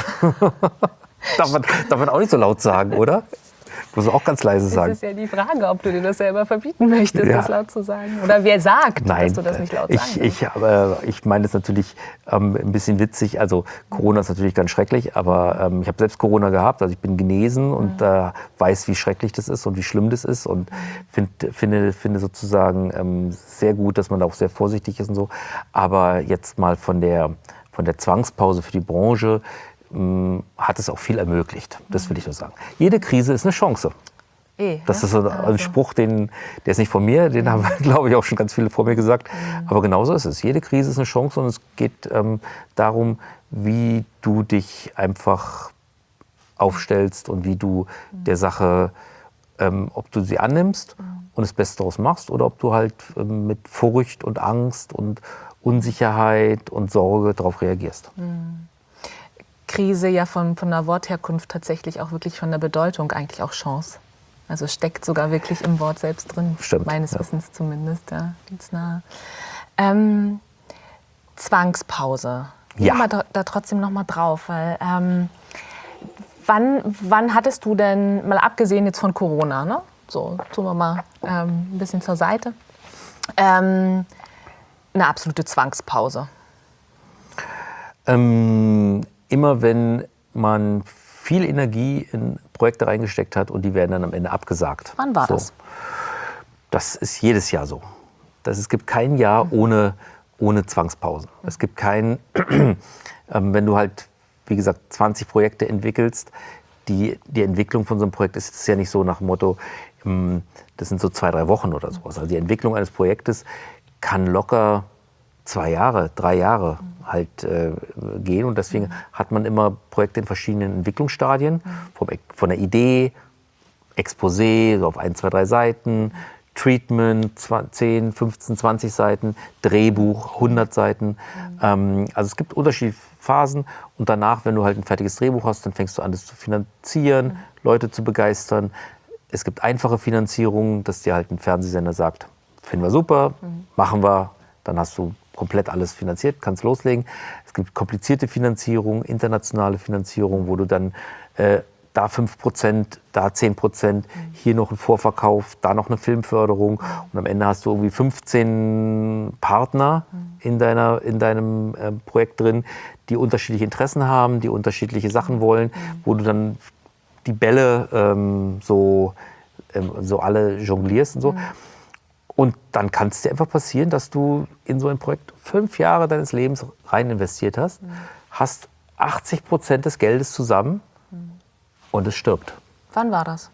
darf, man, darf man auch nicht so laut sagen, oder? Muss man auch ganz leise sagen. Das ist ja die Frage, ob du dir das selber verbieten möchtest, ja. das laut zu sagen. Oder wer sagt, Nein, dass du das nicht laut ich, sagen ich, äh, ich meine das natürlich ähm, ein bisschen witzig. Also Corona ist natürlich ganz schrecklich, aber ähm, ich habe selbst Corona gehabt. Also ich bin genesen und äh, weiß, wie schrecklich das ist und wie schlimm das ist. Und find, finde, finde sozusagen ähm, sehr gut, dass man da auch sehr vorsichtig ist und so. Aber jetzt mal von der, von der Zwangspause für die Branche, hat es auch viel ermöglicht. Das will ich nur sagen. Jede Krise ist eine Chance. Eh, das ist so ein also. Spruch, den, der ist nicht von mir, den haben, glaube ich, auch schon ganz viele vor mir gesagt. Mhm. Aber genauso ist es. Jede Krise ist eine Chance und es geht ähm, darum, wie du dich einfach aufstellst und wie du mhm. der Sache, ähm, ob du sie annimmst mhm. und das Beste daraus machst oder ob du halt ähm, mit Furcht und Angst und Unsicherheit und Sorge darauf reagierst. Mhm. Krise ja von, von der Wortherkunft tatsächlich auch wirklich von der Bedeutung eigentlich auch Chance. Also steckt sogar wirklich im Wort selbst drin, Stimmt, meines ja. Wissens zumindest. Ja, nah. ähm, Zwangspause. Ja. Gehen wir da, da trotzdem noch mal drauf, weil ähm, wann, wann hattest du denn, mal abgesehen jetzt von Corona, ne? So tun wir mal ähm, ein bisschen zur Seite, ähm, eine absolute Zwangspause? Ähm, immer wenn man viel Energie in Projekte reingesteckt hat und die werden dann am Ende abgesagt. Wann war so. das? Das ist jedes Jahr so. Das, es gibt kein Jahr mhm. ohne, ohne Zwangspausen. Mhm. Es gibt kein, ähm, wenn du halt, wie gesagt, zwanzig Projekte entwickelst, die, die Entwicklung von so einem Projekt ist, ist ja nicht so nach dem Motto, ähm, das sind so zwei, drei Wochen oder sowas. Also die Entwicklung eines Projektes kann locker zwei Jahre, drei Jahre halt äh, gehen. Und deswegen mhm. hat man immer Projekte in verschiedenen Entwicklungsstadien, mhm. vom, von der Idee, Exposé, so auf ein, zwei, drei Seiten, Treatment, zehn, fünfzehn, zwanzig Seiten, Drehbuch, hundert Seiten. Mhm. Ähm, also es gibt unterschiedliche Phasen. Und danach, wenn du halt ein fertiges Drehbuch hast, dann fängst du an, das zu finanzieren, mhm. Leute zu begeistern. Es gibt einfache Finanzierungen, dass dir halt ein Fernsehsender sagt, finden wir super, mhm. machen wir, dann hast du komplett alles finanziert, kannst loslegen. Es gibt komplizierte Finanzierung, internationale Finanzierung, wo du dann äh, da fünf Prozent, da zehn Prozent, mhm. hier noch ein Vorverkauf, da noch eine Filmförderung und am Ende hast du irgendwie fünfzehn Partner mhm. in, deiner, in deinem äh, Projekt drin, die unterschiedliche Interessen haben, die unterschiedliche Sachen wollen, mhm. wo du dann die Bälle ähm, so, ähm, so alle jonglierst und so. Mhm. Und dann kann es dir einfach passieren, dass du in so ein Projekt fünf Jahre deines Lebens rein investiert hast, mhm. hast achtzig Prozent des Geldes zusammen mhm. und es stirbt. Wann war das?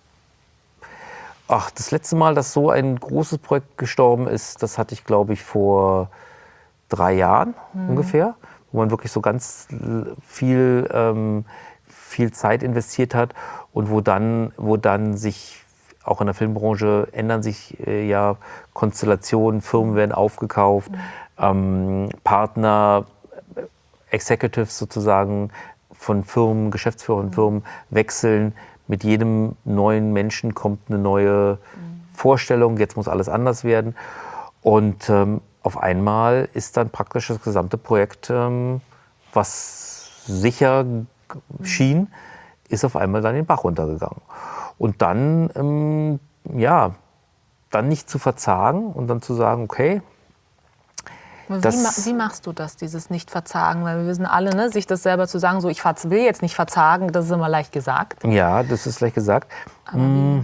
Ach, das letzte Mal, dass so ein großes Projekt gestorben ist, das hatte ich, glaube ich, vor drei Jahren mhm. ungefähr, wo man wirklich so ganz viel, ähm, viel Zeit investiert hat und wo dann, wo dann sich auch in der Filmbranche ändern sich äh, ja Konstellationen, Firmen werden aufgekauft, mhm. ähm, Partner, Executives sozusagen von Firmen, Geschäftsführer von mhm. Firmen wechseln. Mit jedem neuen Menschen kommt eine neue mhm. Vorstellung, jetzt muss alles anders werden. Und ähm, auf einmal ist dann praktisch das gesamte Projekt, ähm, was sicher mhm. schien, ist auf einmal dann den Bach runtergegangen. Und dann, ähm, ja, dann nicht zu verzagen und dann zu sagen, okay. Wie, wie machst du das, dieses Nicht-Verzagen? Weil wir wissen alle, ne, sich das selber zu sagen, so ich will jetzt nicht verzagen, das ist immer leicht gesagt. Ja, das ist leicht gesagt. Aber wie?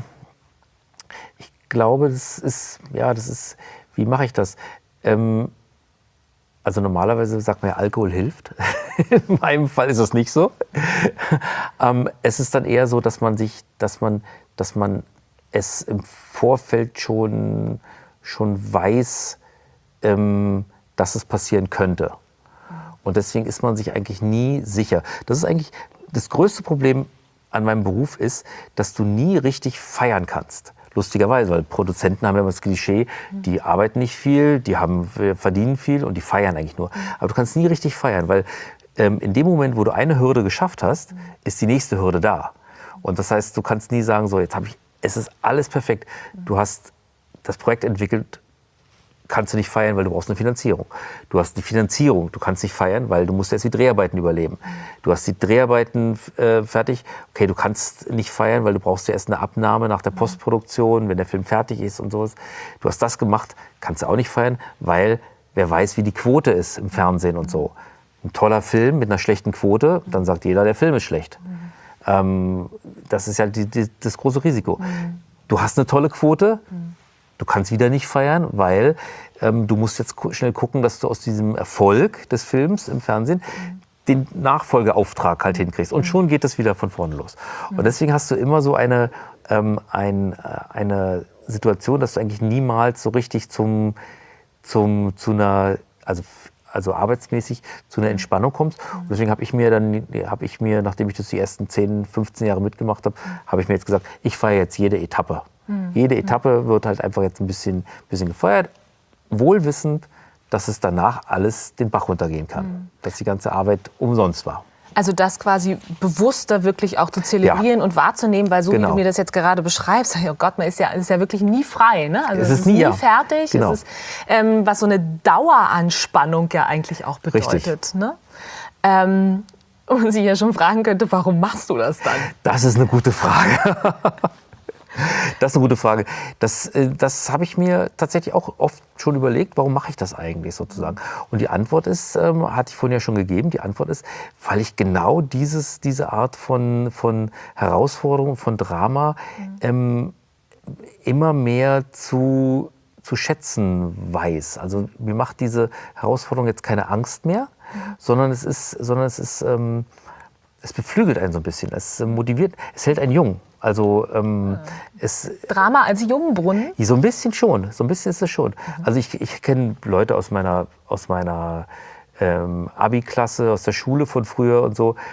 Ich glaube, das ist, ja, das ist, wie mache ich das? Ähm, also normalerweise sagt man ja, Alkohol hilft. In meinem Fall ist es nicht so. ähm, es ist dann eher so, dass man sich, dass man, dass man es im Vorfeld schon, schon weiß, ähm, dass es passieren könnte. Und deswegen ist man sich eigentlich nie sicher. Das ist eigentlich das größte Problem an meinem Beruf ist, dass du nie richtig feiern kannst. Lustigerweise, weil Produzenten haben ja immer das Klischee, die arbeiten nicht viel, die haben, verdienen viel und die feiern eigentlich nur. Aber du kannst nie richtig feiern, weil ähm, in dem Moment, wo du eine Hürde geschafft hast, ist die nächste Hürde da. Und das heißt, du kannst nie sagen, so jetzt habe ich, es ist alles perfekt. Du hast das Projekt entwickelt, kannst du nicht feiern, weil du brauchst eine Finanzierung. Du hast die Finanzierung, du kannst nicht feiern, weil du musst erst die Dreharbeiten überleben. Du hast die Dreharbeiten äh, fertig, okay, du kannst nicht feiern, weil du brauchst ja erst eine Abnahme nach der Postproduktion, wenn der Film fertig ist und sowas. Du hast das gemacht, kannst du auch nicht feiern, weil wer weiß, wie die Quote ist im Fernsehen und so. Ein toller Film mit einer schlechten Quote, dann sagt jeder, der Film ist schlecht. Mhm. Ähm, das ist ja die, die, das große Risiko. Mhm. Du hast eine tolle Quote, mhm. du kannst wieder nicht feiern, weil ähm, du musst jetzt schnell gucken, dass du aus diesem Erfolg des Films im Fernsehen mhm. den Nachfolgeauftrag halt hinkriegst. Und schon geht das wieder von vorne los. Mhm. Und deswegen hast du immer so eine, ähm, ein, eine Situation, dass du eigentlich niemals so richtig zum, zum, zu einer, also also arbeitsmäßig zu einer Entspannung kommst. Und deswegen habe ich mir dann, habe ich mir, nachdem ich das die ersten zehn, fünfzehn Jahre mitgemacht habe, habe ich mir jetzt gesagt, ich feiere jetzt jede Etappe. Mhm. Jede Etappe wird halt einfach jetzt ein bisschen, bisschen gefeiert, wohlwissend, dass es danach alles den Bach runtergehen kann. Mhm. Dass die ganze Arbeit umsonst war. Also das quasi bewusster wirklich auch zu zelebrieren ja. und wahrzunehmen, weil so genau. wie du mir das jetzt gerade beschreibst, oh Gott, man ist ja, ist ja wirklich nie frei. Ne? Also es, es ist nie, nie ja. fertig. Genau. Es ist, ähm, was so eine Daueranspannung ja eigentlich auch bedeutet. Ne? Ähm, und man sich ja schon fragen könnte, warum machst du das dann? Das ist eine gute Frage. Das ist eine gute Frage. Das, das habe ich mir tatsächlich auch oft schon überlegt, warum mache ich das eigentlich sozusagen? Und die Antwort ist, ähm, hatte ich vorhin ja schon gegeben, die Antwort ist, weil ich genau dieses, diese Art von, von Herausforderung, von Drama mhm. ähm, immer mehr zu, zu schätzen weiß. Also mir macht diese Herausforderung jetzt keine Angst mehr, mhm. sondern es ist, sondern es ist ähm, es beflügelt einen so ein bisschen, es motiviert, es hält einen jung. Also ähm, es Drama als Jungbrunnen? so ein bisschen schon, so ein bisschen ist es schon. Mhm. Also ich, ich kenne Leute aus meiner, aus meiner ähm, Abi-Klasse, aus der Schule von früher und so.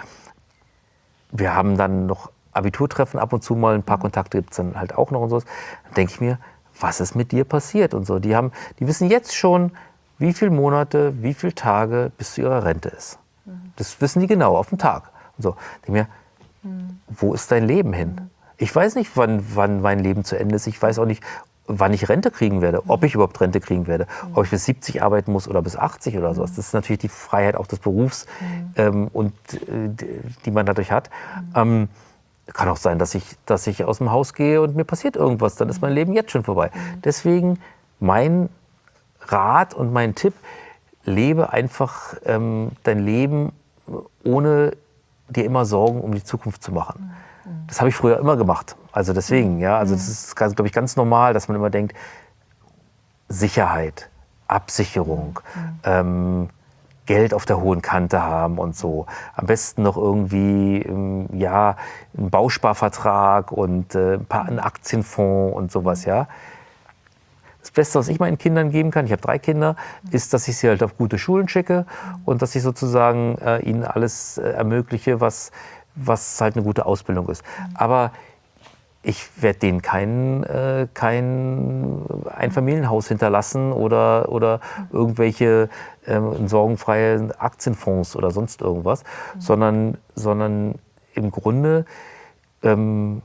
Wir haben dann noch Abiturtreffen ab und zu mal, ein paar Kontakte gibt es dann halt auch noch und so. Dann denke ich mir, was ist mit dir passiert und so. Die, haben, die wissen jetzt schon, wie viele Monate, wie viele Tage bis zu ihrer Rente ist. Mhm. Das wissen die genau, auf den Tag. Und so. Ich denke mir, mhm. wo ist dein Leben hin? Mhm. Ich weiß nicht, wann, wann mein Leben zu Ende ist. Ich weiß auch nicht, wann ich Rente kriegen werde, ob ich überhaupt Rente kriegen werde, mhm. ob ich bis siebzig arbeiten muss oder bis achtzig oder sowas. Das ist natürlich die Freiheit auch des Berufs, mhm. ähm, und, äh, die man dadurch hat. Mhm. Ähm, kann auch sein, dass ich, dass ich aus dem Haus gehe und mir passiert irgendwas, dann ist mein Leben jetzt schon vorbei. Mhm. Deswegen mein Rat und mein Tipp, lebe einfach ähm, dein Leben, ohne dir immer Sorgen um die Zukunft zu machen. Mhm. Das habe ich früher immer gemacht. Also deswegen, ja, also das ist, glaube ich, ganz normal, dass man immer denkt, Sicherheit, Absicherung, mhm. ähm, Geld auf der hohen Kante haben und so. Am besten noch irgendwie, ähm, ja, einen Bausparvertrag und äh, ein paar einen Aktienfonds und sowas, ja. Das Beste, was ich meinen Kindern geben kann, ich habe drei Kinder, ist, dass ich sie halt auf gute Schulen schicke und dass ich sozusagen äh, ihnen alles äh, ermögliche, was, was halt eine gute Ausbildung ist. Aber ich werde denen kein, äh, kein Einfamilienhaus hinterlassen oder, oder irgendwelche äh, sorgenfreie Aktienfonds oder sonst irgendwas, mhm. sondern, sondern im Grunde ähm,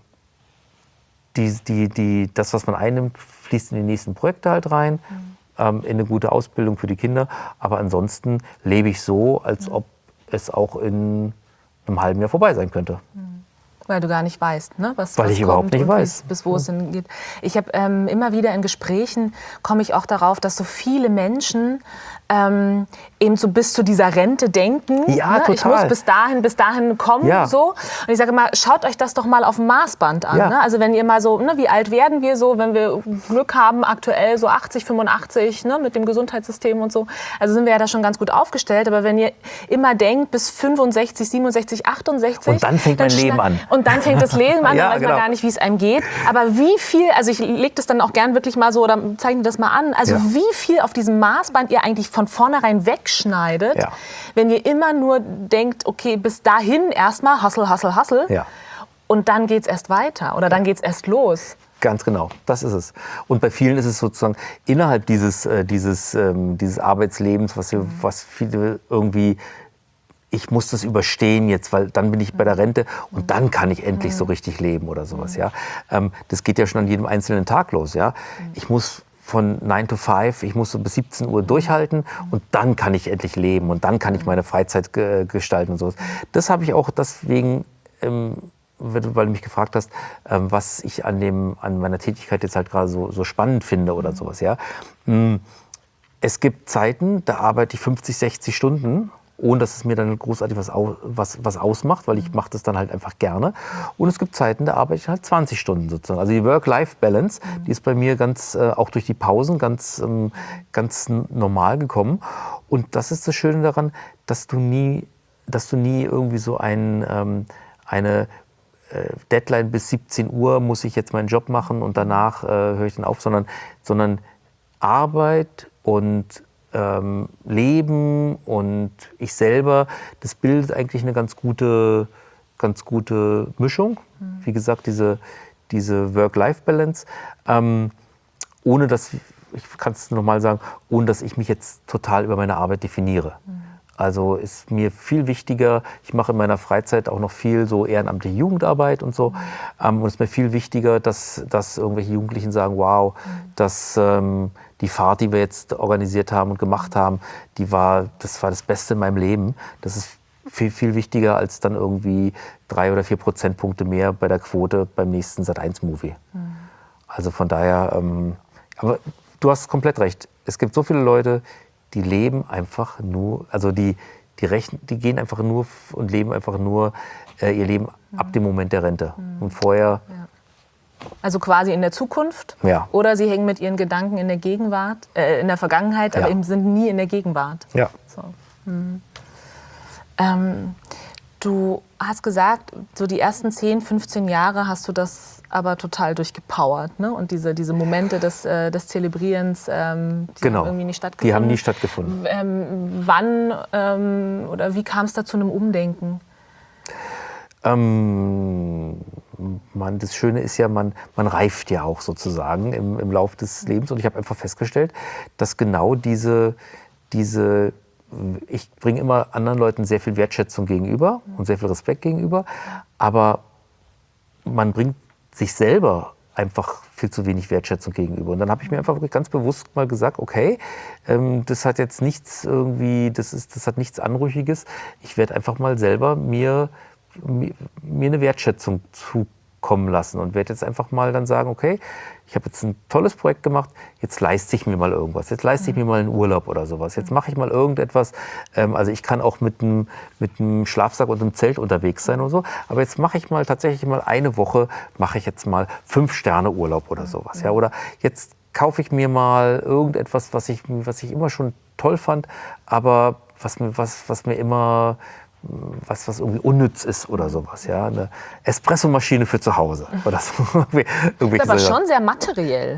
die, die, die, das, was man einnimmt, fließt in die nächsten Projekte halt rein, mhm. ähm, in eine gute Ausbildung für die Kinder. Aber ansonsten lebe ich so, als ob es auch in einem halben Jahr vorbei sein könnte. Mhm. Weil du gar nicht weißt, ne? was, Weil was ich überhaupt nicht weiß. Bis, bis wo es hingeht. Ich habe ähm, immer wieder in Gesprächen, komme ich auch darauf, dass so viele Menschen ähm, eben so bis zu dieser Rente denken. Ja, ne? total. Ich muss bis dahin, bis dahin kommen. Ja. So. Und ich sage immer, schaut euch das doch mal auf dem Maßband an. Ja. Ne? Also wenn ihr mal so, ne, wie alt werden wir so, wenn wir Glück haben, aktuell so achtzig, fünfundachtzig, ne, mit dem Gesundheitssystem und so. Also sind wir ja da schon ganz gut aufgestellt. Aber wenn ihr immer denkt, bis fünfundsechzig, siebenundsechzig, achtundsechzig. Und dann fängt mein Leben an. Und dann fängt das Leben an, ja, dann weiß genau. man gar nicht, wie es einem geht. Aber wie viel, also ich lege das dann auch gern wirklich mal so oder zeichne das mal an, also ja. wie viel auf diesem Maßband ihr eigentlich von vornherein wegschneidet, ja. wenn ihr immer nur denkt, okay, bis dahin erstmal Hustle, Hustle, Hustle ja. und dann geht's erst weiter oder dann geht's erst los. Ganz genau, das ist es. Und bei vielen ist es sozusagen innerhalb dieses, äh, dieses, ähm, dieses Arbeitslebens, was, wir, was viele irgendwie, ich muss das überstehen jetzt, weil dann bin ich bei der Rente und dann kann ich endlich so richtig leben oder sowas. Ja? Ähm, das geht ja schon an jedem einzelnen Tag los. Ja? Ich muss von nine to five, ich muss so bis siebzehn Uhr durchhalten und dann kann ich endlich leben und dann kann ich meine Freizeit ge gestalten und so. Das habe ich auch deswegen, ähm, weil du mich gefragt hast, ähm, was ich an, dem, an meiner Tätigkeit jetzt halt gerade so, so spannend finde oder sowas. Ja? Es gibt Zeiten, da arbeite ich fünfzig, sechzig Stunden, ohne dass es mir dann großartig was, au was, was ausmacht, weil ich mache das dann halt einfach gerne. Und es gibt Zeiten, da arbeite ich halt zwanzig Stunden sozusagen. Also die Work-Life-Balance, die ist bei mir ganz, äh, auch durch die Pausen ganz, ähm, ganz normal gekommen. Und das ist das Schöne daran, dass du nie, dass du nie irgendwie so ein, ähm, eine äh, Deadline bis siebzehn Uhr muss ich jetzt meinen Job machen und danach äh, höre ich dann auf, sondern, sondern Arbeit und Ähm, Leben und ich selber, das bildet eigentlich eine ganz gute, ganz gute Mischung. Mhm. Wie gesagt, diese, diese Work-Life-Balance. Ähm, ohne dass, ich kann es nochmal sagen, ohne dass ich mich jetzt total über meine Arbeit definiere. Mhm. Also ist mir viel wichtiger, ich mache in meiner Freizeit auch noch viel so ehrenamtliche Jugendarbeit und so. Mhm. Ähm, und es ist mir viel wichtiger, dass, dass irgendwelche Jugendlichen sagen, wow, mhm. dass ähm, die Fahrt, die wir jetzt organisiert haben und gemacht haben, die war, das war das Beste in meinem Leben. Das ist viel, viel wichtiger als dann irgendwie drei oder vier Prozentpunkte mehr bei der Quote beim nächsten Sat eins Movie. Mhm. Also von daher, ähm, aber du hast komplett recht. Es gibt so viele Leute, die leben einfach nur, also die, die, rechnen, die gehen einfach nur und leben einfach nur äh, ihr Leben mhm. ab dem Moment der Rente. Mhm. Und vorher... Ja. Also quasi in der Zukunft, ja. oder sie hängen mit ihren Gedanken in der Gegenwart, äh, in der Vergangenheit, aber ja. eben sind nie in der Gegenwart. Ja. So. Hm. Ähm, Du hast gesagt, so die ersten zehn, fünfzehn Jahre hast du das aber total durchgepowert, ne? Und diese, diese Momente des, äh, des Zelebrierens, ähm, die Genau. haben irgendwie nicht stattgefunden. Die haben nie stattgefunden. Ähm, wann ähm, oder wie kam es da zu einem Umdenken? Ähm, man, das Schöne ist ja, man, man reift ja auch sozusagen im, im Laufe des Lebens. Und ich habe einfach festgestellt, dass genau diese, diese ich bringe immer anderen Leuten sehr viel Wertschätzung gegenüber und sehr viel Respekt gegenüber, aber man bringt sich selber einfach viel zu wenig Wertschätzung gegenüber. Und dann habe ich mir einfach wirklich ganz bewusst mal gesagt, okay, ähm, das hat jetzt nichts irgendwie, das ist, das hat nichts Anrüchiges. Ich werde einfach mal selber mir, mir, mir eine Wertschätzung zukommen lassen und werde jetzt einfach mal dann sagen, okay, ich habe jetzt ein tolles Projekt gemacht, jetzt leiste ich mir mal irgendwas, jetzt leiste ich mir mal einen Urlaub oder sowas, jetzt mache ich mal irgendetwas, ähm, also ich kann auch mit einem mit einem Schlafsack und einem Zelt unterwegs sein oder so, aber jetzt mache ich mal tatsächlich mal eine Woche, mache ich jetzt mal fünf Sterne Urlaub oder sowas, ja, oder jetzt kaufe ich mir mal irgendetwas, was ich, was ich immer schon toll fand, aber was mir, was, was mir immer was, was irgendwie unnütz ist oder sowas, ja, eine Espressomaschine für zu Hause oder so. Das ist aber schon sehr materiell.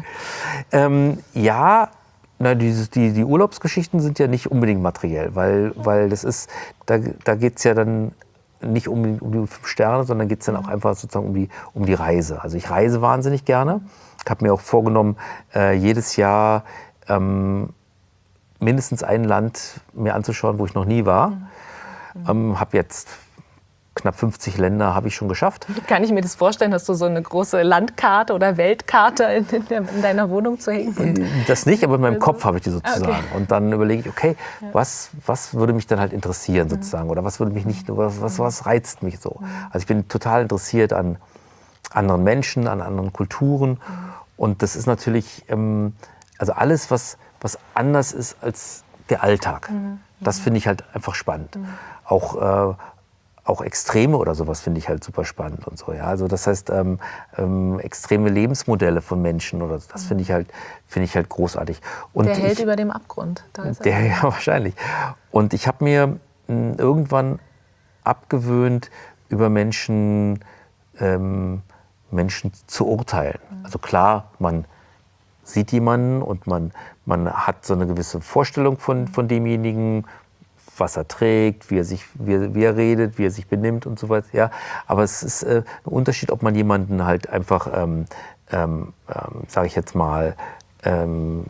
Ähm, ja, na, dieses, die, die Urlaubsgeschichten sind ja nicht unbedingt materiell, weil, weil das ist, da, da geht es ja dann nicht um, um die fünf Sterne, sondern geht es dann auch einfach sozusagen um die, um die Reise. Also ich reise wahnsinnig gerne. Ich habe mir auch vorgenommen, äh, jedes Jahr ähm, mindestens ein Land mir anzuschauen, wo ich noch nie war. Ähm, habe jetzt knapp fünfzig Länder habe ich schon geschafft. Kann ich mir das vorstellen, dass du so eine große Landkarte oder Weltkarte in, in, der, in deiner Wohnung zu hängen hast? Das nicht, aber in meinem Kopf habe ich die sozusagen. Okay. Und dann überlege ich, okay, was, was würde mich dann halt interessieren sozusagen? Oder was würde mich nicht, was, was, was reizt mich so? Also ich bin total interessiert an anderen Menschen, an anderen Kulturen. Und das ist natürlich, ähm, also alles, was, was anders ist als der Alltag. Das finde ich halt einfach spannend. Auch, äh, auch Extreme oder sowas finde ich halt super spannend und so. Ja? Also das heißt, ähm, ähm, extreme Lebensmodelle von Menschen oder so, das finde ich halt, finde ich halt großartig. Und der hält ich, über dem Abgrund. Da ist der, er. ja, wahrscheinlich. Und ich habe mir mh, irgendwann abgewöhnt, über Menschen, ähm, Menschen zu urteilen. Also klar, man sieht jemanden und man, man hat so eine gewisse Vorstellung von, von demjenigen, was er trägt, wie er, sich, wie, er, wie er redet, wie er sich benimmt und so weiter. Ja. Aber es ist äh, ein Unterschied, ob man jemanden halt einfach, ähm, ähm, ähm, sage ich jetzt mal, ähm,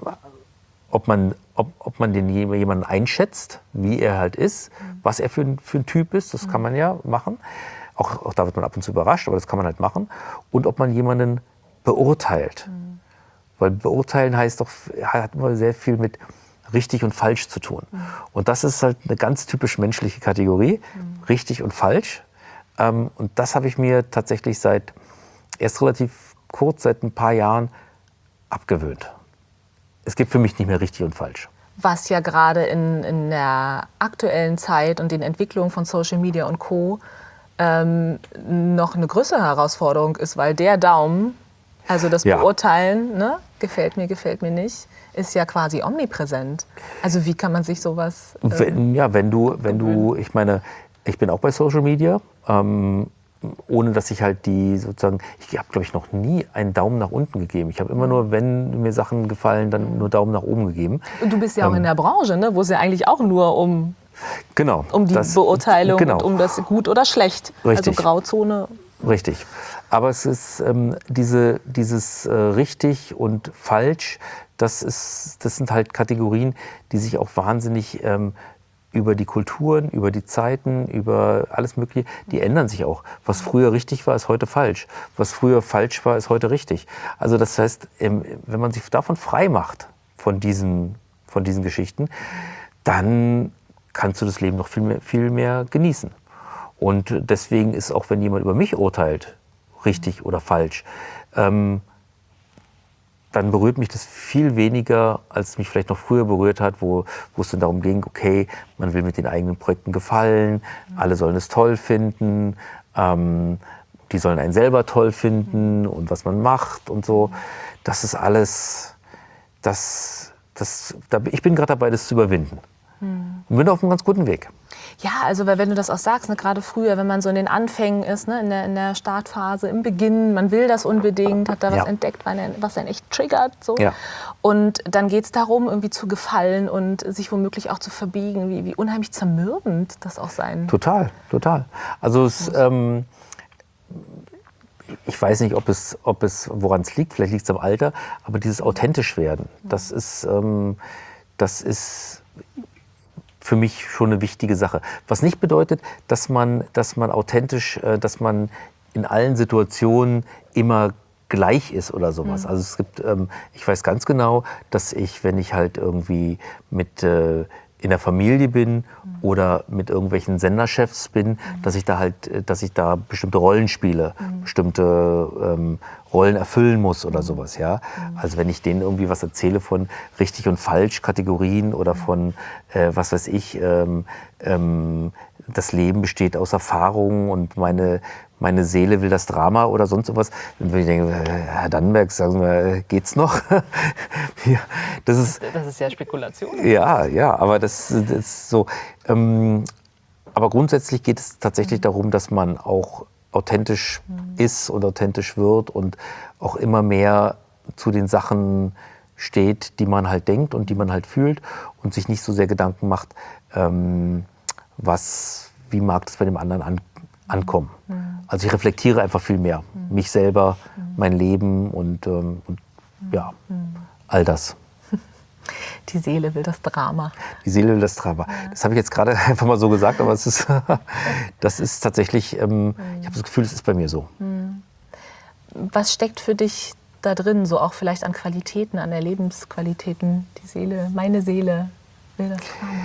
ob man, ob, ob man den jemanden einschätzt, wie er halt ist, was er für ein, für ein Typ ist, das kann man ja machen. Auch, auch da wird man ab und zu überrascht, aber das kann man halt machen. Und ob man jemanden beurteilt. Weil beurteilen heißt doch, hat immer sehr viel mit richtig und falsch zu tun. Mhm. Und das ist halt eine ganz typisch menschliche Kategorie, mhm. richtig und falsch. Ähm, und das habe ich mir tatsächlich seit, erst relativ kurz, seit ein paar Jahren abgewöhnt. Es gibt für mich nicht mehr richtig und falsch. Was ja gerade in, in der aktuellen Zeit und den Entwicklungen von Social Media und Co. Ähm, noch eine größere Herausforderung ist, weil der Daumen, also das Ja. Beurteilen, ne, gefällt mir, gefällt mir nicht, ist ja quasi omnipräsent. Also wie kann man sich sowas... Ähm, wenn, ja, wenn du, wenn du, ich meine, ich bin auch bei Social Media, ähm, ohne dass ich halt die sozusagen, ich habe glaube ich noch nie einen Daumen nach unten gegeben. Ich habe immer nur, wenn mir Sachen gefallen, dann nur Daumen nach oben gegeben. Und du bist ja auch ähm, in der Branche, ne, wo es ja eigentlich auch nur um, Genau. um die das, Beurteilung genau. und um das gut oder schlecht. Richtig. Also Grauzone. Richtig. Aber es ist ähm, diese, dieses äh, richtig und falsch, das, ist, das sind halt Kategorien, die sich auch wahnsinnig ähm, über die Kulturen, über die Zeiten, über alles Mögliche, die ändern sich auch. Was früher richtig war, ist heute falsch. Was früher falsch war, ist heute richtig. Also das heißt, ähm, wenn man sich davon frei macht, von diesen, von diesen Geschichten, dann kannst du das Leben noch viel mehr, viel mehr genießen. Und deswegen ist auch, wenn jemand über mich urteilt, richtig oder falsch, ähm, dann berührt mich das viel weniger, als es mich vielleicht noch früher berührt hat, wo, wo es dann darum ging, okay, man will mit den eigenen Projekten gefallen, alle sollen es toll finden, ähm, die sollen einen selber toll finden und was man macht und so. Das ist alles, das, das, da, ich bin gerade dabei, das zu überwinden. Und bin auf einem ganz guten Weg. Ja, also weil wenn du das auch sagst, ne, gerade früher, wenn man so in den Anfängen ist, ne, in, der, in der Startphase, im Beginn, man will das unbedingt, hat da was Ja. entdeckt, was einen echt triggert. So. Ja. Und dann geht es darum, irgendwie zu gefallen und sich womöglich auch zu verbiegen. Wie, wie unheimlich zermürbend das auch sein. Total, total. Also es, ähm, ich weiß nicht, ob es, ob es woran es liegt, vielleicht liegt es am Alter, aber dieses authentisch werden, das ist, ähm, das ist für mich schon eine wichtige Sache. Was nicht bedeutet, dass man, dass man authentisch, äh, dass man in allen Situationen immer gleich ist oder sowas. Also es gibt, ähm, ich weiß ganz genau, dass ich, wenn ich halt irgendwie mit äh, in der Familie bin oder mit irgendwelchen Senderchefs bin, dass ich da halt, äh, dass ich da bestimmte Rollen spiele, bestimmte ähm, Rollen erfüllen muss oder sowas, ja. Also wenn ich denen irgendwie was erzähle von richtig und falsch Kategorien oder von, äh, was weiß ich, ähm, ähm, das Leben besteht aus Erfahrungen und meine meine Seele will das Drama oder sonst sowas, dann würde ich denken, Herr Dannenberg, sagen wir, geht's noch? Ja, das ist, Das ist ja Spekulation. ja, ja, aber das, das ist so. Ähm, aber grundsätzlich geht es tatsächlich darum, dass man auch authentisch ist und authentisch wird und auch immer mehr zu den Sachen steht, die man halt denkt und die man halt fühlt und sich nicht so sehr Gedanken macht, ähm, was, wie mag das bei dem anderen an, ankommen. Also ich reflektiere einfach viel mehr. Mich selber, mein Leben und, ähm, und ja, all das. Die Seele will das Drama. Die Seele will das Drama. Das habe ich jetzt gerade einfach mal so gesagt, aber es ist, das ist tatsächlich, ähm, ich habe das Gefühl, es ist bei mir so. Was steckt für dich da drin, so auch vielleicht an Qualitäten, an Erlebensqualitäten? Die Seele, meine Seele will das Drama.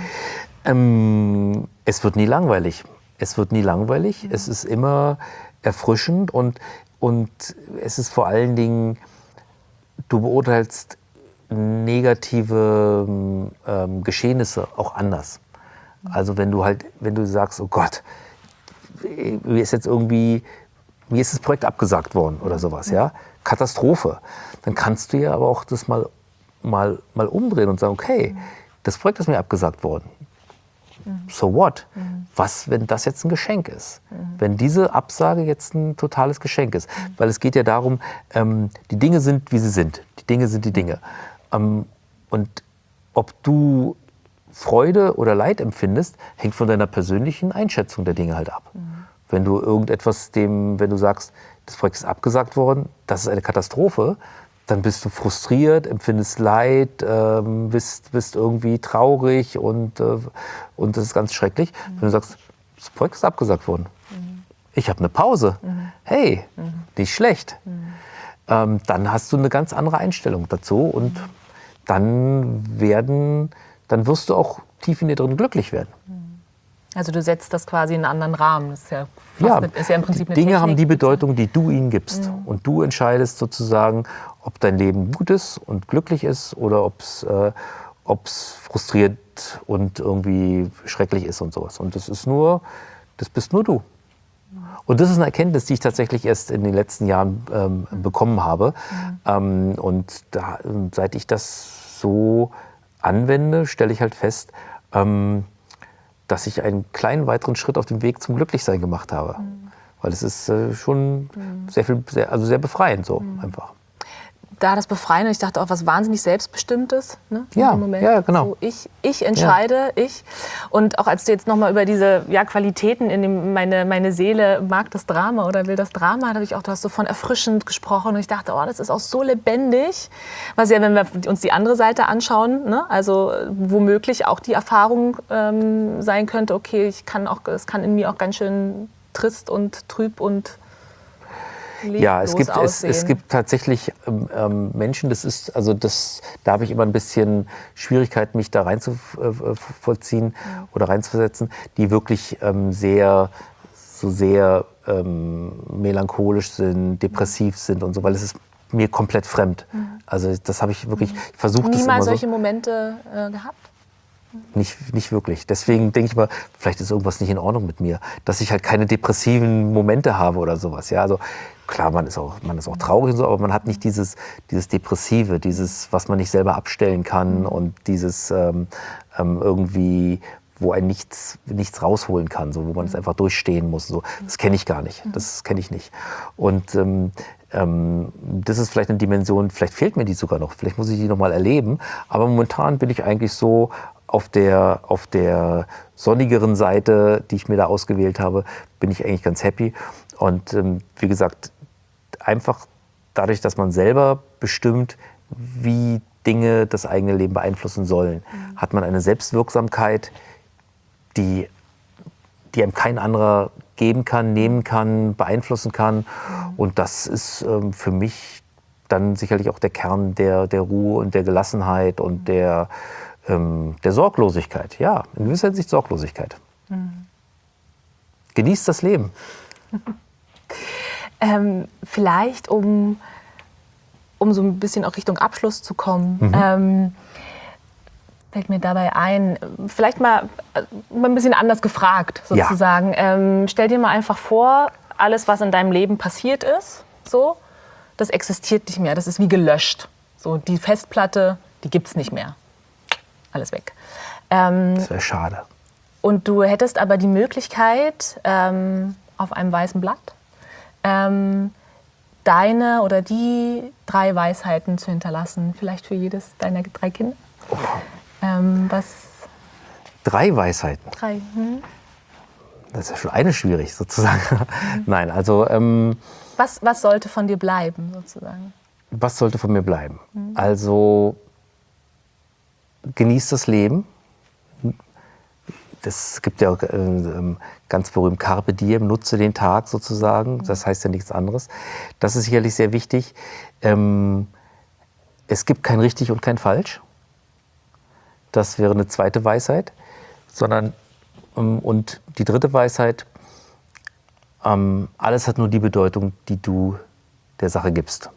Ähm, es wird nie langweilig. Es wird nie langweilig. Mhm. Es ist immer erfrischend und, und es ist vor allen Dingen, du beurteilst negative ähm, Geschehnisse auch anders. Also wenn du halt, wenn du sagst, oh Gott, mir ist jetzt irgendwie, mir ist das Projekt abgesagt worden oder sowas, ja, Katastrophe, dann kannst du ja aber auch das mal, mal, mal umdrehen und sagen, okay, das Projekt ist mir abgesagt worden. So what? Mhm. Was, wenn das jetzt ein Geschenk ist? Mhm. Wenn diese Absage jetzt ein totales Geschenk ist? Mhm. Weil es geht ja darum, ähm, die Dinge sind, wie sie sind. Die Dinge sind die Dinge. Ähm, und ob du Freude oder Leid empfindest, hängt von deiner persönlichen Einschätzung der Dinge halt ab. Mhm. Wenn du irgendetwas dem, wenn du sagst, das Projekt ist abgesagt worden, das ist eine Katastrophe, dann bist du frustriert, empfindest Leid, ähm, bist, bist irgendwie traurig und, äh, und das ist ganz schrecklich. Mhm. Wenn du sagst, das Projekt ist abgesagt worden, mhm. ich habe eine Pause, mhm. hey, mhm. nicht schlecht, mhm. ähm, dann hast du eine ganz andere Einstellung dazu und mhm. dann werden, dann wirst du auch tief in dir drin glücklich werden. Also du setzt das quasi in einen anderen Rahmen. Das ist ja, ja, eine, ist ja im Prinzip die eine Dinge Technik. haben die Bedeutung, die du ihnen gibst. Mhm. Und du entscheidest sozusagen, ob dein Leben gut ist und glücklich ist oder ob es äh, frustriert und irgendwie schrecklich ist und sowas. Und das ist nur, das bist nur du. Und das ist eine Erkenntnis, die ich tatsächlich erst in den letzten Jahren ähm, bekommen habe. Mhm. Ähm, und da, seit ich das so anwende, stelle ich halt fest, ähm, dass ich einen kleinen weiteren Schritt auf dem Weg zum Glücklichsein gemacht habe. Mhm. Weil es ist äh, schon mhm. sehr viel, sehr, also sehr befreiend so mhm. einfach. Da das Befreien, ich dachte auch was wahnsinnig Selbstbestimmtes, ne? Ja, in dem Moment. ja, genau. So, ich, ich entscheide, ja. ich. Und auch als du jetzt nochmal über diese ja, Qualitäten, in dem meine, meine Seele mag das Drama oder will das Drama, da habe ich auch, du hast so von erfrischend gesprochen und ich dachte, oh, das ist auch so lebendig. Was ja, wenn wir uns die andere Seite anschauen, ne? Also womöglich auch die Erfahrung ähm, sein könnte, okay, ich kann auch, es kann in mir auch ganz schön trist und trüb und ja, es gibt, es, es gibt tatsächlich ähm, Menschen, das ist, also das, da habe ich immer ein bisschen Schwierigkeiten, mich da rein zu äh, vollziehen ja. oder reinzuversetzen, die wirklich ähm, sehr, so sehr ähm, melancholisch sind, depressiv sind und so, weil es ist mir komplett fremd. Mhm. Also das habe ich wirklich, ich versuche das immer so. Niemals solche Momente äh, gehabt? Nicht, nicht wirklich. Deswegen denke ich mal, vielleicht ist irgendwas nicht in Ordnung mit mir, dass ich halt keine depressiven Momente habe oder sowas. Ja, also klar, man ist auch, man ist auch traurig und so, aber man hat nicht dieses, dieses Depressive, dieses, was man nicht selber abstellen kann und dieses ähm, ähm, irgendwie, wo ein nichts, nichts rausholen kann, so, wo man es einfach durchstehen muss. So. Das kenne ich gar nicht. Das kenne ich nicht. Und ähm, ähm, das ist vielleicht eine Dimension, vielleicht fehlt mir die sogar noch, vielleicht muss ich die noch mal erleben. Aber momentan bin ich eigentlich so auf der, auf der sonnigeren Seite, die ich mir da ausgewählt habe, bin ich eigentlich ganz happy. Und ähm, wie gesagt, einfach dadurch, dass man selber bestimmt, wie Dinge das eigene Leben beeinflussen sollen, mhm. hat man eine Selbstwirksamkeit, die, die einem kein anderer geben kann, nehmen kann, beeinflussen kann. Mhm. Und das ist ähm, für mich dann sicherlich auch der Kern der, der Ruhe und der Gelassenheit und mhm. der, ähm, der Sorglosigkeit. Ja, in gewisser Hinsicht Sorglosigkeit. Mhm. Genießt das Leben. ähm, vielleicht, um, um so ein bisschen auch Richtung Abschluss zu kommen, mhm. ähm, fällt mir dabei ein, vielleicht mal, mal ein bisschen anders gefragt sozusagen. Ja. Ähm, stell dir mal einfach vor, alles, was in deinem Leben passiert ist, so, das existiert nicht mehr, das ist wie gelöscht. So, die Festplatte, die gibt's nicht mehr. Alles weg. Ähm, das wäre schade. Und du hättest aber die Möglichkeit, ähm, auf einem weißen Blatt ähm, deine oder die drei Weisheiten zu hinterlassen, vielleicht für jedes deiner drei Kinder. Oh. Ähm, was? Drei Weisheiten? Drei. Hm? Das ist ja schon eine schwierig, sozusagen. Mhm. Nein, also... Ähm, was, was sollte von dir bleiben, sozusagen? Was sollte von mir bleiben? Mhm. Also, genieß das Leben. Das gibt ja auch äh, ganz berühmt Carpe Diem, nutze den Tag sozusagen. Das heißt ja nichts anderes. Das ist sicherlich sehr wichtig. Ähm, es gibt kein richtig und kein falsch. Das wäre eine zweite Weisheit. Sondern, ähm, und die dritte Weisheit, ähm, alles hat nur die Bedeutung, die du der Sache gibst.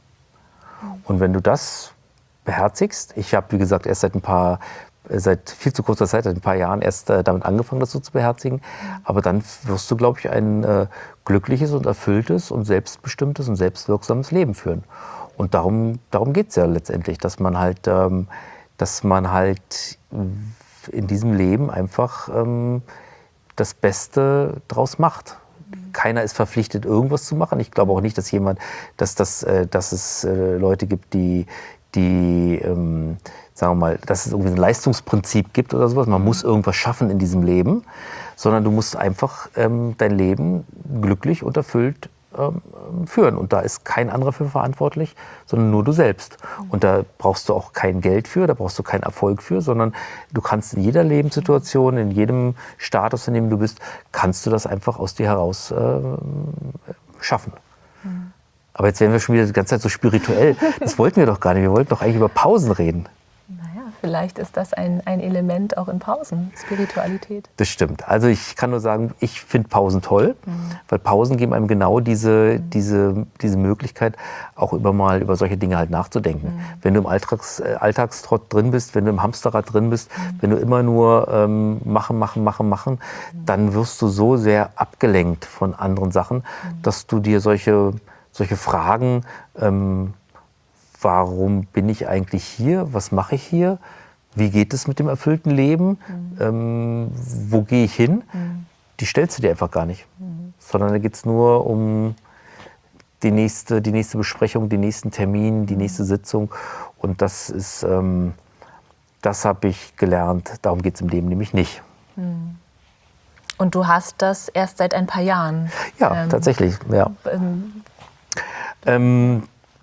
Und wenn du das beherzigst, ich habe, wie gesagt, erst seit ein paar, seit viel zu kurzer Zeit, seit ein paar Jahren erst äh, damit angefangen, das so zu beherzigen, aber dann wirst du, glaube ich, ein äh, glückliches und erfülltes und selbstbestimmtes und selbstwirksames Leben führen. Und darum, darum geht es ja letztendlich, dass man halt, ähm, dass man halt in diesem Leben einfach ähm, das Beste draus macht. Keiner ist verpflichtet, irgendwas zu machen. Ich glaube auch nicht, dass jemand, dass, das, äh, dass es äh, Leute gibt, die, die ähm, sagen wir mal, dass es irgendwie ein Leistungsprinzip gibt oder sowas. Man muss irgendwas schaffen in diesem Leben, sondern du musst einfach ähm, dein Leben glücklich und erfüllt ähm, führen. Und da ist kein anderer für verantwortlich, sondern nur du selbst. Und da brauchst du auch kein Geld für, da brauchst du keinen Erfolg für, sondern du kannst in jeder Lebenssituation, in jedem Status, in dem du bist, kannst du das einfach aus dir heraus äh, schaffen. Mhm. Aber jetzt werden wir schon wieder die ganze Zeit so spirituell. Das wollten wir doch gar nicht. Wir wollten doch eigentlich über Pausen reden. Naja, vielleicht ist das ein, ein Element auch in Pausen, Spiritualität. Das stimmt. Also ich kann nur sagen, ich finde Pausen toll, mhm. weil Pausen geben einem genau diese, mhm. diese, diese Möglichkeit, auch über mal über solche Dinge halt nachzudenken. Mhm. Wenn du im Alltags, äh, Alltagstrott drin bist, wenn du im Hamsterrad drin bist, mhm. wenn du immer nur ähm, machen, machen, machen, machen, mhm. dann wirst du so sehr abgelenkt von anderen Sachen, mhm. dass du dir solche Solche Fragen, ähm, warum bin ich eigentlich hier, was mache ich hier, wie geht es mit dem erfüllten Leben, mhm. ähm, wo gehe ich hin, mhm. die stellst du dir einfach gar nicht. Mhm. Sondern da geht es nur um die nächste, die nächste Besprechung, den nächsten Termin, die nächste Sitzung. Und das ist, ähm, das habe ich gelernt, darum geht es im Leben nämlich nicht. Mhm. Und du hast das erst seit ein paar Jahren. Ja, ähm, tatsächlich, ja. Ähm, Ähm,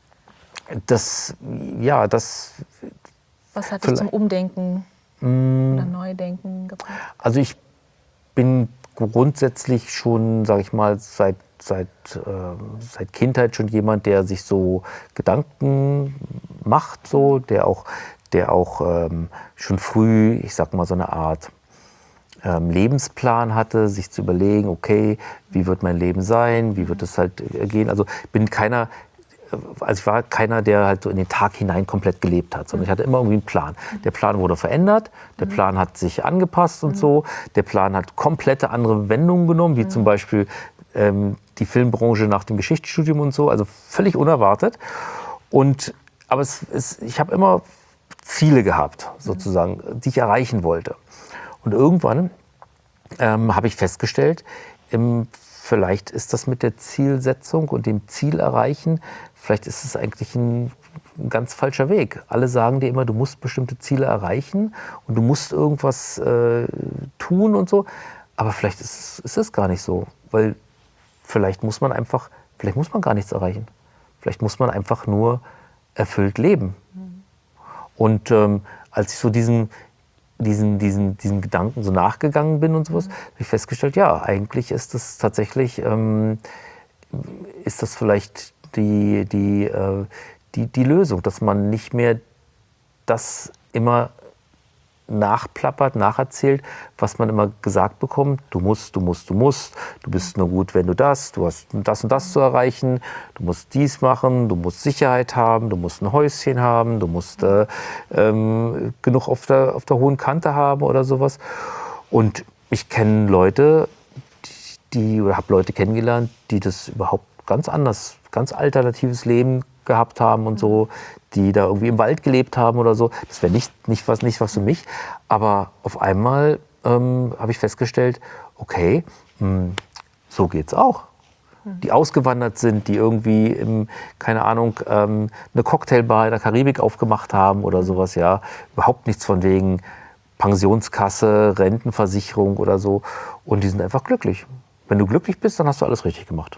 das, ja, das... Was hat dich zum Umdenken mh, oder Neudenken gebracht? Also ich bin grundsätzlich schon, sage ich mal, seit, seit, äh, seit Kindheit schon jemand, der sich so Gedanken macht, so, der auch, der auch ähm, schon früh, ich sag mal, so eine Art ähm, Lebensplan hatte, sich zu überlegen, okay, wie wird mein Leben sein, wie wird es halt gehen. Also bin keiner, also ich war keiner, der halt so in den Tag hinein komplett gelebt hat, sondern ich hatte immer irgendwie einen Plan. Der Plan wurde verändert, der Plan hat sich angepasst und so. Der Plan hat komplette andere Wendungen genommen, wie zum Beispiel ähm, die Filmbranche nach dem Geschichtsstudium und so, also völlig unerwartet. Und, aber es, es, ich habe immer Ziele gehabt, sozusagen, die ich erreichen wollte. Und irgendwann ähm, habe ich festgestellt, im, vielleicht ist das mit der Zielsetzung und dem Ziel erreichen, vielleicht ist es eigentlich ein, ein ganz falscher Weg. Alle sagen dir immer, du musst bestimmte Ziele erreichen und du musst irgendwas äh, tun und so. Aber vielleicht ist es, ist es gar nicht so, weil vielleicht muss man einfach, vielleicht muss man gar nichts erreichen. Vielleicht muss man einfach nur erfüllt leben. Mhm. Und ähm, als ich so diesen, diesen, diesen, diesen Gedanken so nachgegangen bin und sowas, mhm. habe ich festgestellt, ja, eigentlich ist das tatsächlich, ähm, ist das vielleicht die, die, äh, die, die Lösung, dass man nicht mehr das immer nachplappert, nacherzählt, was man immer gesagt bekommt. Du musst, du musst, du musst. Du bist nur gut, wenn du das. Du hast das und das zu erreichen. Du musst dies machen. Du musst Sicherheit haben. Du musst ein Häuschen haben. Du musst äh, ähm, genug auf der, auf der hohen Kante haben oder sowas. Und ich kenne Leute, die, die oder habe Leute kennengelernt, die das überhaupt ganz anders, ganz alternatives Leben gehabt haben und so, die da irgendwie im Wald gelebt haben oder so. Das wäre nicht, nicht, was, nicht was für mich. Aber auf einmal ähm, habe ich festgestellt, okay, mh, so geht's auch. Die ausgewandert sind, die irgendwie, im, keine Ahnung, ähm, eine Cocktailbar in der Karibik aufgemacht haben oder sowas, ja. Überhaupt nichts von wegen Pensionskasse, Rentenversicherung oder so. Und die sind einfach glücklich. Wenn du glücklich bist, dann hast du alles richtig gemacht.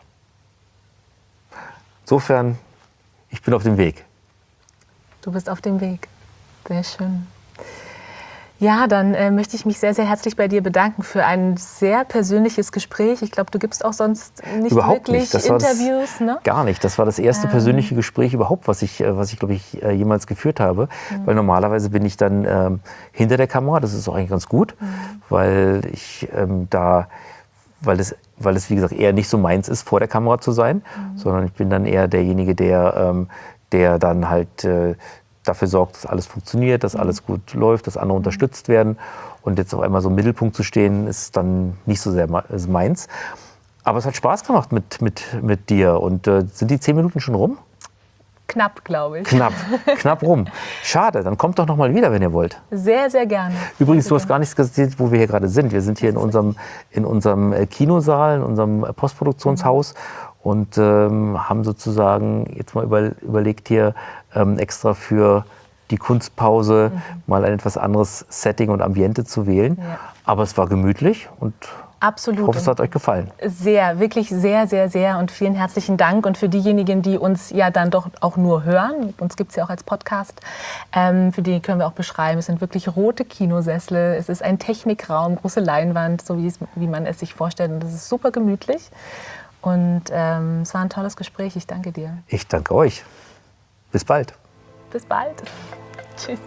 Insofern, ich bin auf dem Weg. Du bist auf dem Weg. Sehr schön. Ja, dann äh, möchte ich mich sehr, sehr herzlich bei dir bedanken für ein sehr persönliches Gespräch. Ich glaube, du gibst auch sonst nicht überhaupt wirklich nicht. Das Interviews, war das, ne? Gar nicht. Das war das erste ähm. persönliche Gespräch überhaupt, was ich, was ich glaube ich, jemals geführt habe. Mhm. Weil normalerweise bin ich dann ähm, hinter der Kamera. Das ist auch eigentlich ganz gut, mhm. weil ich ähm, da, weil es, weil es wie gesagt eher nicht so meins ist, vor der Kamera zu sein, mhm. sondern ich bin dann eher derjenige, der, ähm, der dann halt äh, dafür sorgt, dass alles funktioniert, dass alles gut läuft, dass andere unterstützt werden. Und jetzt auf einmal so im Mittelpunkt zu stehen, ist dann nicht so sehr meins. Aber es hat Spaß gemacht mit, mit, mit dir. Und äh, sind die zehn Minuten schon rum? Knapp, glaube ich. Knapp, knapp rum. Schade, dann kommt doch noch mal wieder, wenn ihr wollt. Sehr, sehr gerne. Übrigens, sehr du hast gar nichts gesehen, wo wir hier gerade sind. Wir sind hier in unserem, in unserem Kinosaal, in unserem Postproduktionshaus. Mhm. Und ähm, haben sozusagen jetzt mal über, überlegt, hier ähm, extra für die Kunstpause mhm. mal ein etwas anderes Setting und Ambiente zu wählen. Ja. Aber es war gemütlich und absolut. Ich hoffe, es hat euch gefallen. Sehr, wirklich sehr, sehr, sehr und vielen herzlichen Dank. Und für diejenigen, die uns ja dann doch auch nur hören, uns gibt es ja auch als Podcast, ähm, für die können wir auch beschreiben, es sind wirklich rote Kinosessel, es ist ein Technikraum, große Leinwand, so wie, es, wie man es sich vorstellt. Und das ist super gemütlich. Und ähm, es war ein tolles Gespräch. Ich danke dir. Ich danke euch. Bis bald. Bis bald. Tschüss.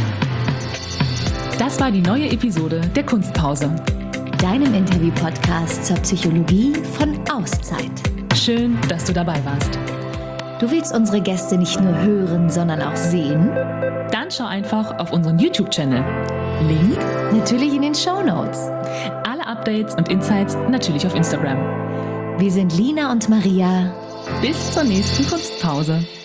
Das war die neue Episode der Kunstpause. Deinem Interview-Podcast zur Psychologie von Auszeit. Schön, dass du dabei warst. Du willst unsere Gäste nicht nur hören, sondern auch sehen? Dann schau einfach auf unseren YouTube-Channel. Link natürlich in den Shownotes. Alle Updates und Insights natürlich auf Instagram. Wir sind Lina und Maria. Bis zur nächsten Kunstpause.